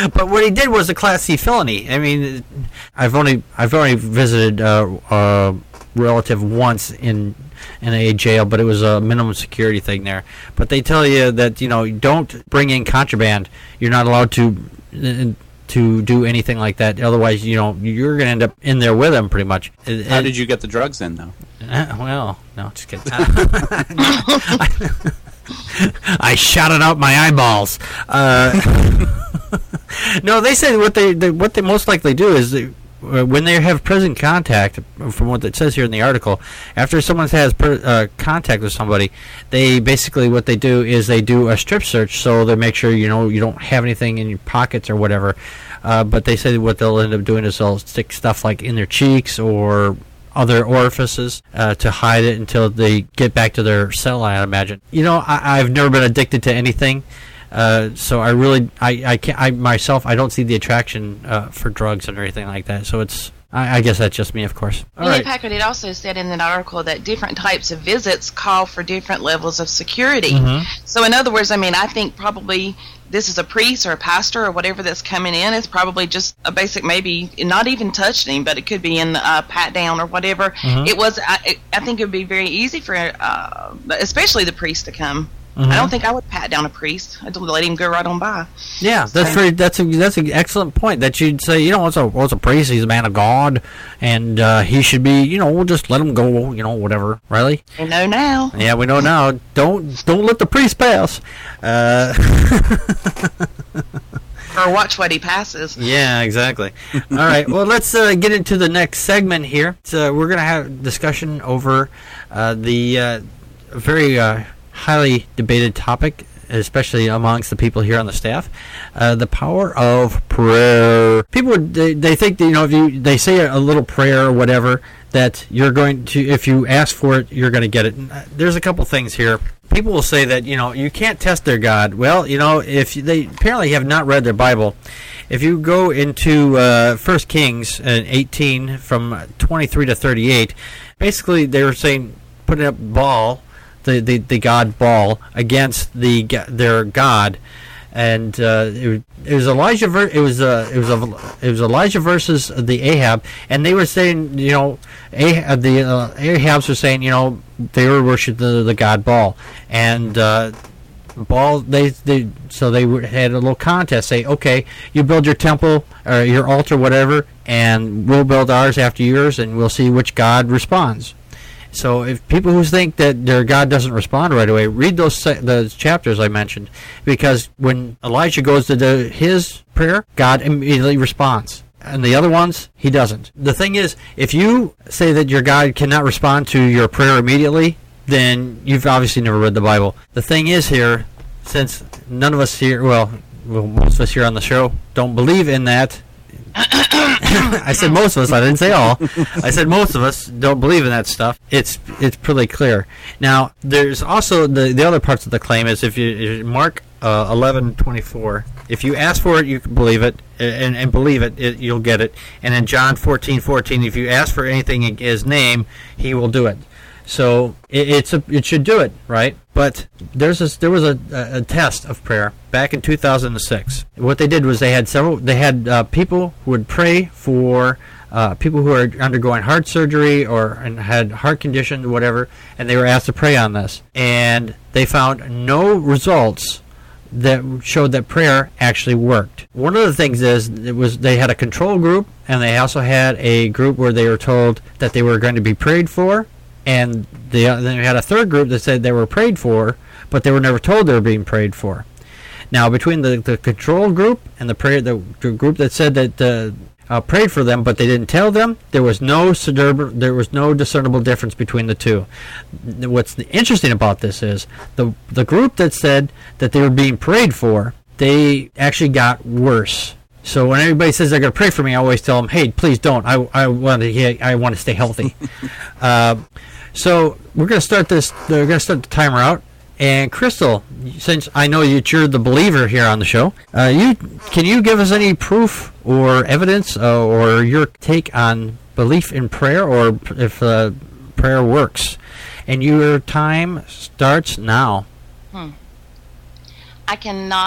But what he did was a Class C felony. I mean, I've only I've only visited uh, a relative once in in a jail, but it was a minimum security thing there. But they tell you that, you know, don't bring in contraband. You're not allowed to to do anything like that. Otherwise, you know, you're going to end up in there with them pretty much. How did you get the drugs in, though? Uh, well, no, just kidding. I shot it out my eyeballs. Uh, no, they said what they, they what they most likely do is they, uh, when they have prison contact, from what it says here in the article, after someone has per, uh, contact with somebody, they basically what they do is they do a strip search, so they make sure you know you don't have anything in your pockets or whatever. Uh, but they say what they'll end up doing is they'll stick stuff like in their cheeks or other orifices uh, to hide it until they get back to their cell, I imagine. You know, I, I've never been addicted to anything, uh, so I really, I, I can't, I myself, I don't see the attraction uh, for drugs and anything like that. So it's, I, I guess that's just me, of course. All Willie right. Packard had also said in that article that different types of visits call for different levels of security. Mhm. So in other words, I mean, I think probably this is a priest or a pastor or whatever that's coming in. It's probably just a basic, maybe not even touching him, but it could be in a pat down or whatever. Mhm. It was. I, I think it would be very easy for, uh, especially the priest to come. Mhm. I don't think I would pat down a priest. I'd let him go right on by. Yeah, that's very, that's a, that's an excellent point. That you'd say, you know, what's a what's a priest? He's a man of God, and uh, he should be, you know, we'll just let him go, you know, whatever. Really? You know now. Yeah, we know now. Don't don't let the priest pass. Uh, Or watch what he passes. yeah, exactly. All right. Well, let's uh, get into the next segment here. So we're gonna have a discussion over uh, the uh, very uh, highly debated topic, especially amongst the people here on the staff, uh, the power of prayer. People, they, they think that, you know, if you they say a little prayer or whatever, that you're going to, if you ask for it, you're going to get it. There's a couple things here. People will say that, you know, you can't test their God. Well, you know, if they apparently have not read their Bible, if you go into uh, First Kings uh, eighteen from twenty-three to thirty-eight, basically they were saying, putting up Baal, the, the, the god Baal, against the their God, and uh, it, it was Elijah. Ver- it was uh, it was a, it was Elijah versus the Ahab, and they were saying, you know, Ahab, the uh, Ahabs were saying, you know, they were worshiping the, the god Baal, and uh, Baal they they so they had a little contest. Say, okay, you build your temple or your altar, whatever, and we'll build ours after yours, and we'll see which god responds. So if people who think that their God doesn't respond right away, read those those chapters I mentioned, because when Elijah goes to do his prayer, God immediately responds. And the other ones, he doesn't. The thing is, if you say that your God cannot respond to your prayer immediately, then you've obviously never read the Bible. The thing is here, since none of us here, well, well most of us here on the show don't believe in that, I said most of us. I didn't say all. I said most of us don't believe in that stuff. It's it's pretty clear. Now, there's also the the other parts of the claim is if you, if you Mark uh, eleven twenty-four. If you ask for it, you can believe it, and, and believe it, it, you'll get it. And in John fourteen fourteen, if you ask for anything in His name, He will do it. So it, it's a, it should do it, right? But there's a, there was a, a test of prayer back in two thousand six. What they did was they had several. They had uh, people who would pray for uh, people who are undergoing heart surgery or and had heart condition, or whatever, and they were asked to pray on this, and they found no results that showed that prayer actually worked. One of the things is it was they had a control group, and they also had a group where they were told that they were going to be prayed for. And they, then we had a third group that said they were prayed for, but they were never told they were being prayed for. Now, between the, the control group and the prayer, the, the group that said that uh, uh, prayed for them, but they didn't tell them, there was no there was no discernible difference between the two. What's interesting about this is the the group that said that they were being prayed for, they actually got worse. So when everybody says they're going to pray for me, I always tell them, "Hey, please don't. I I want to I want to stay healthy." uh, so we're going to start this. We're going to start the timer out. And Crystal, since I know that you're the believer here on the show, uh, you can you give us any proof or evidence uh, or your take on belief in prayer, or if uh, prayer works? And your time starts now. Hmm. I cannot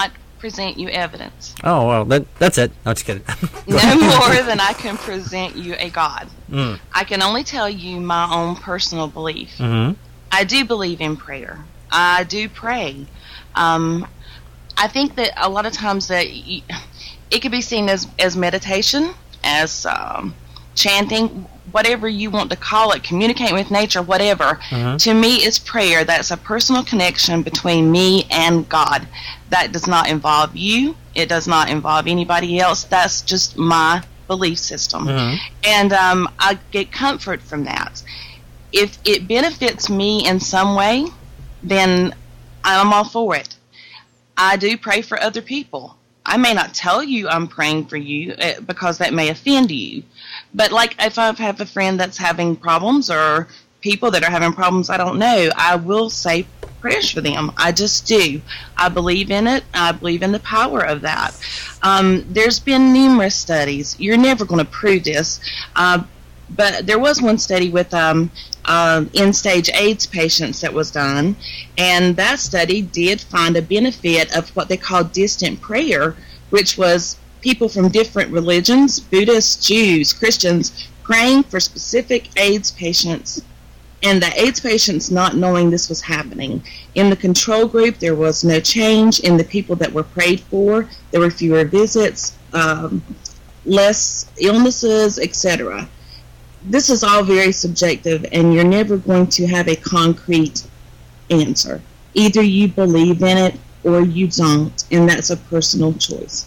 present you evidence. Oh, well, that, that's it. No, just kidding. No more than I can present you a God. Mm. I can only tell you my own personal belief. Mm-hmm. I do believe in prayer. I do pray. Um, I think that a lot of times that y- it could be seen as, as meditation, as um, chanting, whatever you want to call it, communicating with nature, whatever. Mm-hmm. To me, it's prayer. That's a personal connection between me and God. That does not involve you. It does not involve anybody else. That's just my belief system. Mm-hmm. And um, I get comfort from that. If it benefits me in some way, then I'm all for it. I do pray for other people. I may not tell you I'm praying for you uh, because that may offend you. But like if I have a friend that's having problems or people that are having problems I don't know, I will say prayers for them. I just do. I believe in it. I believe in the power of that. Um, there's been numerous studies. You're never going to prove this. Uh, but there was one study with um, uh, end-stage AIDS patients that was done, and that study did find a benefit of what they call distant prayer, which was people from different religions, Buddhists, Jews, Christians, praying for specific AIDS patients, and the AIDS patients not knowing this was happening. In the control group, there was no change. In the people that were prayed for, there were fewer visits, um, less illnesses, et cetera. This is all very subjective, and you're never going to have a concrete answer. Either you believe in it or you don't, and that's a personal choice.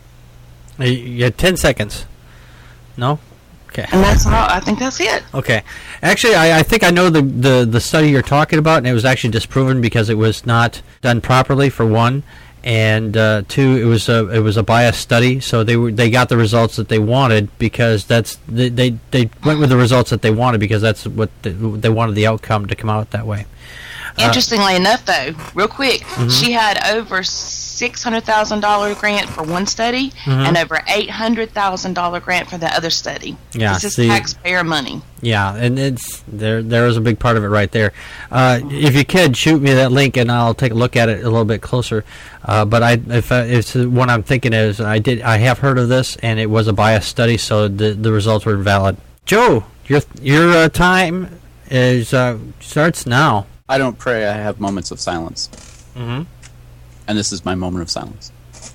You had ten seconds. No? Okay. And that's all. I think that's it. Okay. Actually, I, I think I know the, the, the study you're talking about, and it was actually disproven because it was not done properly, for one. And uh, two, it was a it was a biased study, so they were they got the results that they wanted because that's they they, they went with the results that they wanted because that's what they, they wanted the outcome to come out that way. Interestingly uh, enough, though, real quick, mm-hmm. she had over six hundred thousand dollar grant for one study mm-hmm. and over eight hundred thousand dollar grant for the other study. Yeah, this is see, taxpayer money. Yeah, and it's there. There is a big part of it right there. Uh, if you could shoot me that link, and I'll take a look at it a little bit closer. Uh, but I, if uh, it's what I'm thinking is, I did, I have heard of this, and it was a biased study, so the the results were valid. Joe, your your uh, time is uh, starts now. I don't pray. I have moments of silence. Mm-hmm. And this is my moment of silence.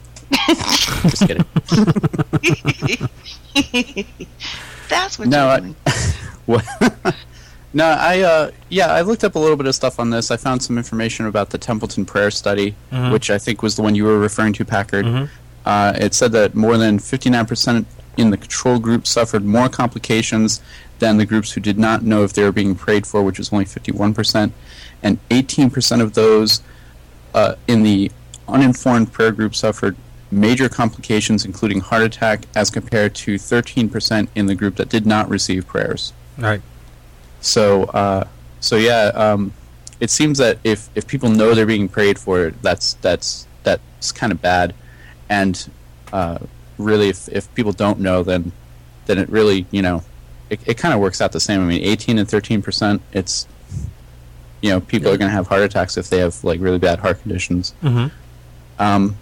Just kidding. That's what no, you're I, doing. what? No, I uh, yeah, I looked up a little bit of stuff on this. I found some information about the Templeton Prayer Study, mm-hmm. which I think was the one you were referring to, Packard. Mm-hmm. Uh, it said that more than fifty-nine percent in the control group suffered more complications than the groups who did not know if they were being prayed for, which was only fifty-one percent, and eighteen percent of those uh, in the uninformed prayer group suffered major complications, including heart attack, as compared to thirteen percent in the group that did not receive prayers. Right. So, uh, so yeah, um, it seems that if, if people know they're being prayed for, that's that's that's kind of bad, and uh, really, if if people don't know, then then it really, you know, it, it kind of works out the same. I mean, eighteen and thirteen percent, it's, you know, people yeah. are going to have heart attacks if they have like really bad heart conditions. Mm-hmm. Um,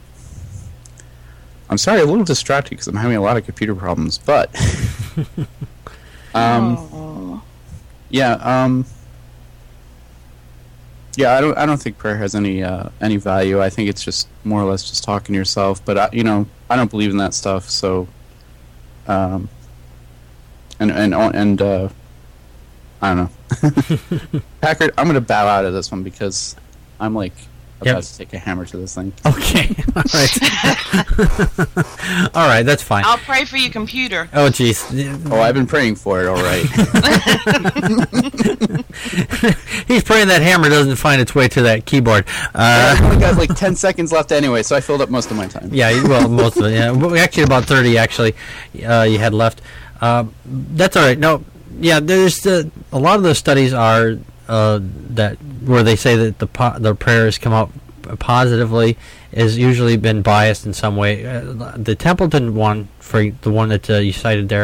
I'm sorry, a little distracted because I'm having a lot of computer problems, but um. Oh. Yeah, um, yeah. I don't. I don't think prayer has any uh, any value. I think it's just more or less just talking to yourself. But I, you know, I don't believe in that stuff. So, um, and and and uh, I don't know. Packard, I'm gonna bow out of this one because I'm like about Yep. to take a hammer to this thing. Okay. All right. All right. That's fine. I'll pray for your computer. Oh, jeez. Oh, I've been praying for it. All right. He's praying that hammer doesn't find its way to that keyboard. Uh, I've only got like ten seconds left anyway, so I filled up most of my time. Yeah, well, most of it. Yeah, well, actually, about thirty. Actually, uh, you had left. Uh, that's all right. No, yeah, there's uh, a lot of those studies are uh, that where they say that the po- the prayers come out positively has usually been biased in some way. Uh, the Templeton one, for the one that uh, you cited there,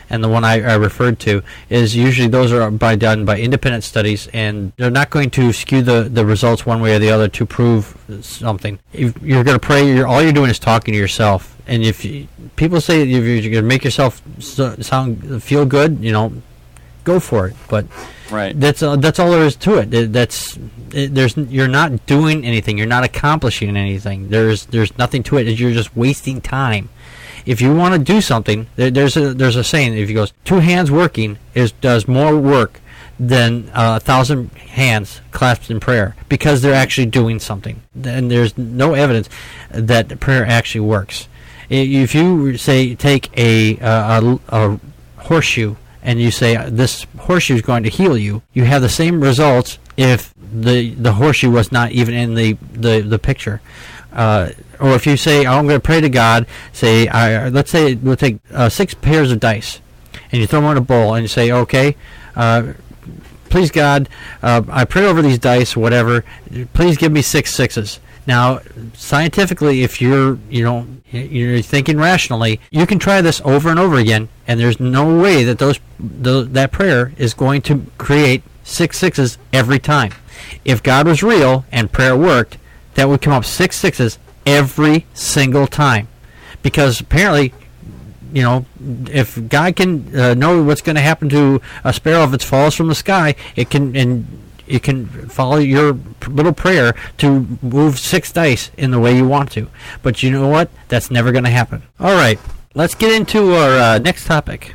and the one I, I referred to, is usually those are by done by independent studies, and they're not going to skew the, the results one way or the other to prove something. If you're going to pray, you're, all you're doing is talking to yourself. And if you, people say if you're going to make yourself sound feel good, you know, go for it. But right. that's uh, that's all there is to it. it that's it, there's you're not doing anything. You're not accomplishing anything. There's there's nothing to it. You're just wasting time. If you want to do something, there, there's a there's a saying. If you goes two hands working is does more work than uh, a thousand hands clasped in prayer, because they're actually doing something. And there's no evidence that prayer actually works. If you say take a a, a horseshoe and you say this horseshoe is going to heal you, you have the same results if the the horseshoe was not even in the the, the picture. Uh, or if you say, oh, I'm going to pray to God, say, I, let's say we'll take uh, six pairs of dice, and you throw them in a bowl, and you say, okay, uh, please God, uh, I pray over these dice, whatever, please give me six sixes. Now, scientifically, if you're, you know, you're thinking rationally, you can try this over and over again, and there's no way that those the, that prayer is going to create six sixes every time. If God was real and prayer worked, that would come up six sixes every single time. Because apparently, you know, if God can uh, know what's going to happen to a sparrow if it falls from the sky, it can and it can follow your little prayer to move six dice in the way you want to. But you know what? That's never going to happen. All right, let's get into our uh, next topic.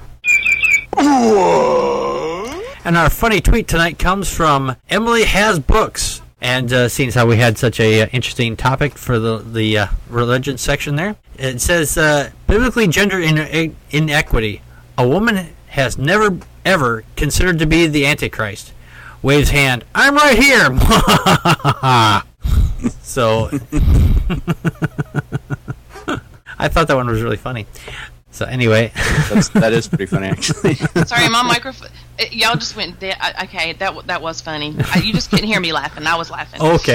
And our funny tweet tonight comes from Emily Has Books. And uh, seeing as how we had such a uh, interesting topic for the the uh, religion section there, it says uh, biblically gender in- inequity. A woman has never ever considered to be the Antichrist. Waves hand. I'm right here. So I thought that one was really funny. So anyway, That's, that is pretty funny, actually. Sorry, my microphone. It, y'all just went. De- I, okay, that w- that was funny. I, you just couldn't hear me laughing. I was laughing. Okay.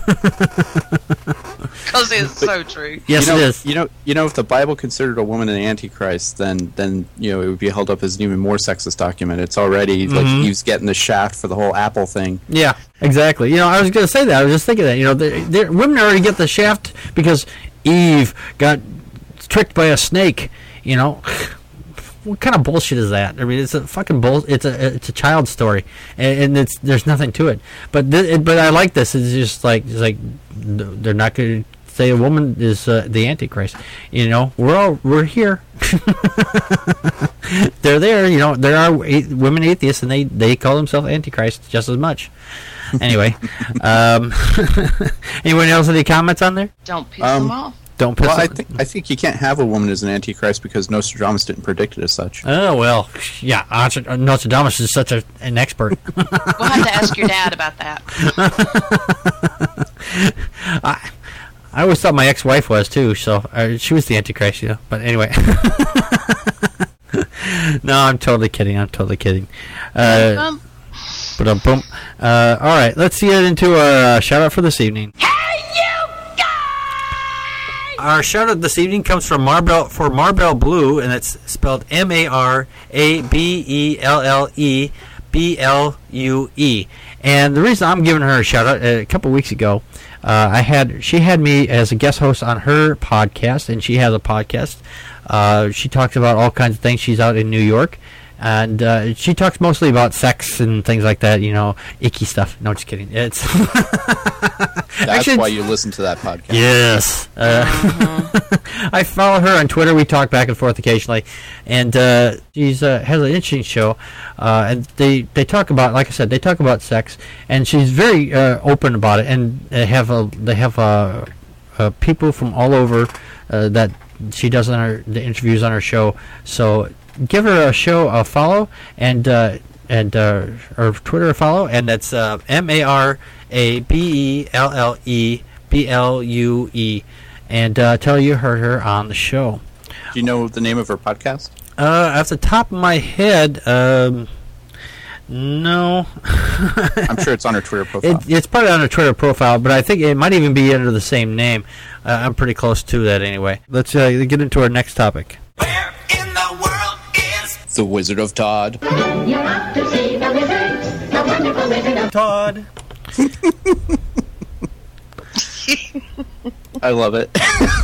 Because it's so true. Yes, you know, it is. You know, you know, if the Bible considered a woman an antichrist, then then you know it would be held up as an even more sexist document. It's already Mm-hmm. like Eve's getting the shaft for the whole Apple thing. Yeah, exactly. You know, I was going to say that. I was just thinking that. You know, the, the, women already get the shaft because Eve got tricked by a snake. You know, what kind of bullshit is that? I mean, it's a fucking bull. It's a it's a child story, and, and it's there's nothing to it. But th- it, but I like this. It's just like it's like they're not going to say a woman is uh, the Antichrist. You know, we're all we're here. They're there. You know, there are a- women atheists, and they they call themselves Antichrist just as much. Anyway, um, anyone else any comments on there? Don't piss Um, them off. Don't piss Well, I them- think I think you can't have a woman as an antichrist because Nostradamus didn't predict it as such. Oh well, yeah. Nostradamus is such a, an expert. We'll have to ask your dad about that. I, I always thought my ex-wife was too, so uh, she was the Antichrist, you know. But anyway, no, I'm totally kidding. I'm totally kidding. Uh, Um, but um, boom. Uh, all right, let's get into our uh, shout out for this evening. Our shout out this evening comes from Marbell for Marbell Blue, and it's spelled M A R A B E L L E B L U E. And the reason I'm giving her a shout out, a couple weeks ago, uh, I had she had me as a guest host on her podcast, and she has a podcast. Uh, she talks about all kinds of things. She's out in New York. And uh, she talks mostly about sex and things like that, you know, icky stuff. No, just kidding. It's That's Actually, why you listen to that podcast. yes. Uh, I follow her on Twitter. We talk back and forth occasionally, and uh, she's uh, has an interesting show. Uh, and they, they talk about, like I said, they talk about sex, and she's very uh, open about it. And they have a they have uh, uh, people from all over uh, that she does on her the interviews on her show. So give her a show a follow, and uh, and uh, or Twitter a follow, and that's uh, M A R A B E L L E B L U E, and uh, tell you heard her on the show. Do you know the name of her podcast? Uh, off the top of my head, um, no. I'm sure it's on her Twitter profile. It, it's probably on her Twitter profile, but I think it might even be under the same name. Uh, I'm pretty close to that anyway. Let's uh, get into our next topic. Where in the world is The Wizard of Todd. You're off to see the wizard, the wonderful Wizard of Todd. I love it.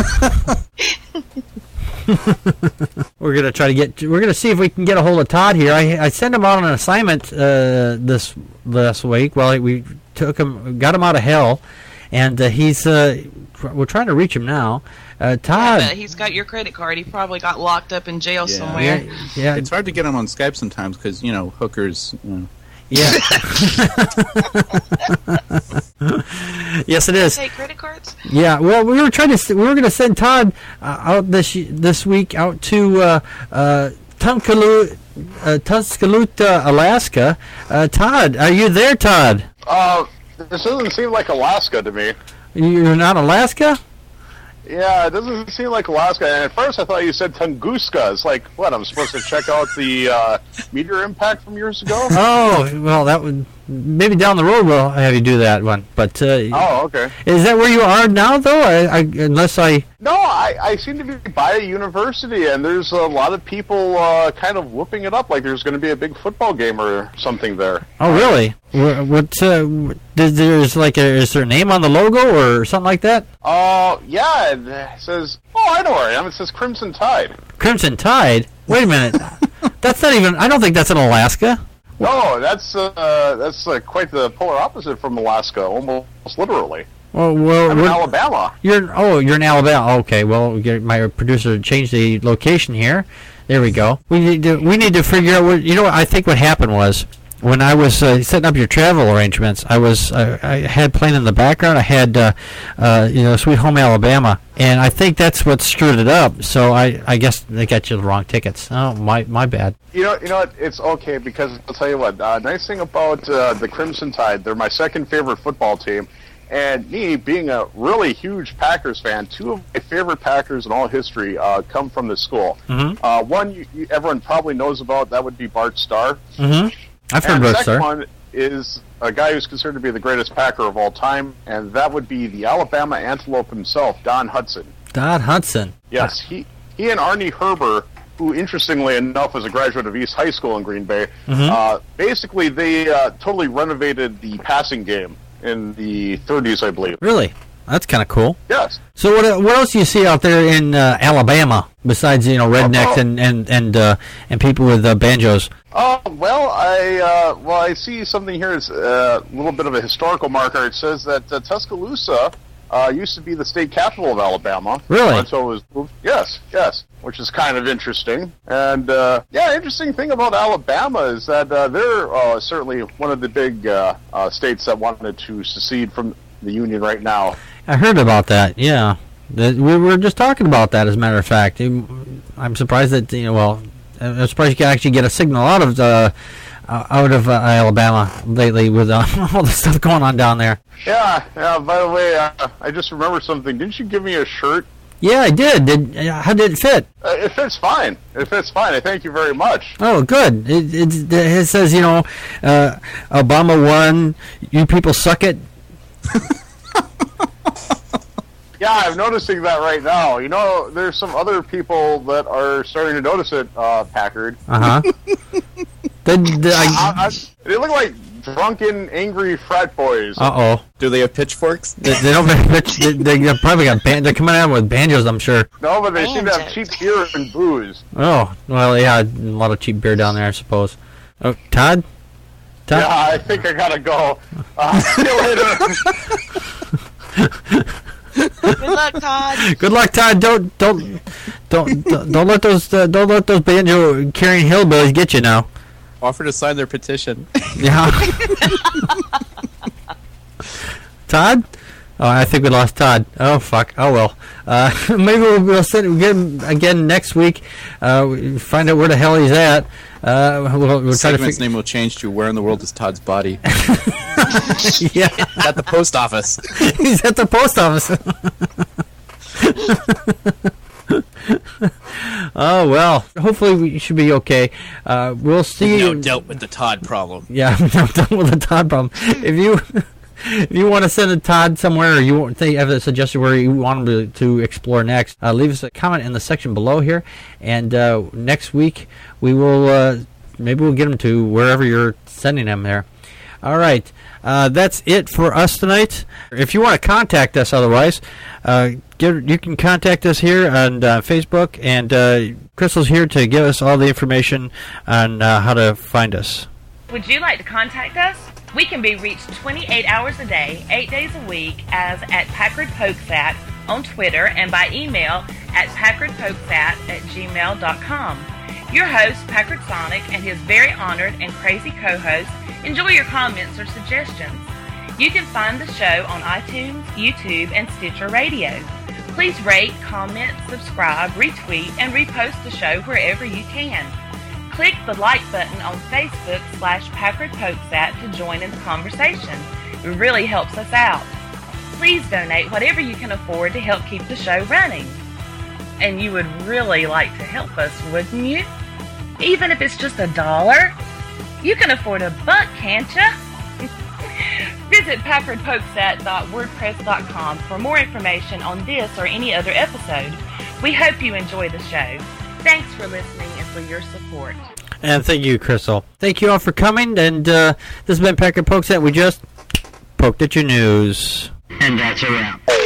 We're gonna try to get. We're gonna see if we can get a hold of Todd here. I I sent him out on an assignment uh, this last week. Well, we took him, got him out of hell, and uh, he's. Uh, we're trying to reach him now. Uh, Todd. I bet he's got your credit card. He probably got locked up in jail Yeah. somewhere. Yeah, yeah. It's hard to get him on Skype sometimes because, you know, hookers. You know. Yeah. Yes, it is. Take credit cards? Yeah. Well, we were trying to. s- We were going to send Todd uh, out this this week out to uh, uh, Tunkalu, uh, Tuscaloosa, Alaska. Uh, Todd, are you there, Todd? Uh, this doesn't seem like Alaska to me. You're not Alaska? Yeah, it doesn't seem like Alaska. And at first I thought you said Tunguska. It's like, what, I'm supposed to check out the uh, meteor impact from years ago? Oh, well, that would maybe down the road we'll have you do that one. But uh, Oh, okay. is that where you are now, though? I, I, unless I. No, I, I seem to be by a university, and there's a lot of people uh, kind of whooping it up like there's going to be a big football game or something there. Oh, really? What? what uh, does there's like a, is there a name on the logo or something like that? Uh, yeah, it says, oh, I know where I am. It says Crimson Tide. Crimson Tide. Wait a minute. That's not even. I don't think that's in Alaska. No, that's uh, that's uh, quite the polar opposite from Alaska, almost literally. Well, well, I'm in we're- Alabama. You're oh, you're in Alabama. Okay, well, we get my producer changed the location here. There we go. We need to we need to figure out what you know. What I think what happened was when I was uh, setting up your travel arrangements, I was uh, I had playing in the background. I had uh, uh, you know Sweet Home Alabama, and I think that's what screwed it up. So I, I guess they got you the wrong tickets. Oh, my my bad. You know, you know what? It's okay because I'll tell you what. Uh, nice thing about uh, the Crimson Tide, they're my second favorite football team, and me being a really huge Packers fan, two of my favorite Packers in all history uh, come from this school. Mm-hmm. Uh, one you, you, everyone probably knows about. That would be Bart Starr. Mm-hmm. I've heard And the about second sir. one is a guy who's considered to be the greatest Packer of all time, and that would be the Alabama Antelope himself, Don Hudson. Don Hudson. Yes, he he and Arnie Herber, who interestingly enough was a graduate of East High School in Green Bay, Mhm. uh, basically they uh, totally renovated the passing game in the thirties, I believe. Really? That's kind of cool. Yes. So what what else do you see out there in uh, Alabama besides you know rednecks Oh. and and and uh, and people with uh, banjos? Oh well, I uh, well I see something here. It's uh, a little bit of a historical marker. It says that uh, Tuscaloosa uh, used to be the state capital of Alabama. Really? Until it was moved. Yes, yes, which is kind of interesting. And uh, yeah, interesting thing about Alabama is that uh, they're uh, certainly one of the big uh, uh, states that wanted to secede from the Union right now. I heard about that. Yeah, That- we were just talking about that. As a matter of fact, I'm surprised that you know. Well, I'm surprised you can actually get a signal out of uh, uh, out of uh, Alabama lately with uh, all the stuff going on down there. Yeah, yeah. By the way, uh, I just remembered something. Didn't you give me a shirt? Yeah, I did. Did uh, how did it fit? Uh, it fits fine. It fits fine. I thank you very much. Oh, good. It, it, it says you know, uh, Obama won. You people suck it. Yeah, I'm noticing that right now. You know, there's some other people that are starting to notice it, uh, Packard. Uh huh. they, they, I, I, they look like drunken, angry frat boys. uh oh. Do they have pitchforks? They, they don't. They, they, they probably got ban- They're coming out with banjos, I'm sure. No, but they seem to have Bandit. cheap beer and booze. Oh well, yeah, a lot of cheap beer down there, I suppose. Oh, Todd. Todd. Yeah, I think I gotta go. Uh, see you later. Good luck, Todd. Good luck, Todd. Don't don't don't don't, don't let those uh, don't let those banjo carrying hillbillies get you now. Offer to sign their petition. Yeah. Todd. Oh, I think we lost Todd. Oh fuck. Oh well. Uh, maybe we'll, we'll send we'll get him again next week. Uh, we find out where the hell he's at. Uh, we'll, we'll try to Segment's figure. name will change to "Where in the World is Todd's Body?" Yeah. At the post office. He's at the post office. Oh well. Hopefully we should be okay. Uh, we'll see. No you. dealt with the Todd problem. Yeah, no dealt with the Todd problem. If you If you want to send a Todd somewhere, or you want to have a suggestion where you want him to, to explore next, uh, leave us a comment in the section below here. And uh, next week, we will, uh, maybe we'll get him to wherever you're sending him there. All right. Uh, that's it for us tonight. If you want to contact us otherwise, uh, give, you can contact us here on uh, Facebook. And uh, Crystal's here to give us all the information on uh, how to find us. Would you like to contact us? We can be reached twenty-eight hours a day, eight days a week, as at Packard Pokesat on Twitter and by email at packardpokesat at gmail dot com. Your host, Packard Sonic, and his very honored and crazy co-host enjoy your comments or suggestions. You can find the show on iTunes, YouTube, and Stitcher Radio. Please rate, comment, subscribe, retweet, and repost the show wherever you can. Click the like button on Facebook slash Packard Pokesat to join in the conversation. It really helps us out. Please donate whatever you can afford to help keep the show running. And you would really like to help us, wouldn't you? Even if it's just a dollar? You can afford a buck, can't you? Visit packard pokesat dot wordpress dot com for more information on this or any other episode. We hope you enjoy the show. Thanks for listening and for your support. And thank you, Crystal. Thank you all for coming. And uh, this has been Packard Pokesat. We just poked at your news. And that's a wrap.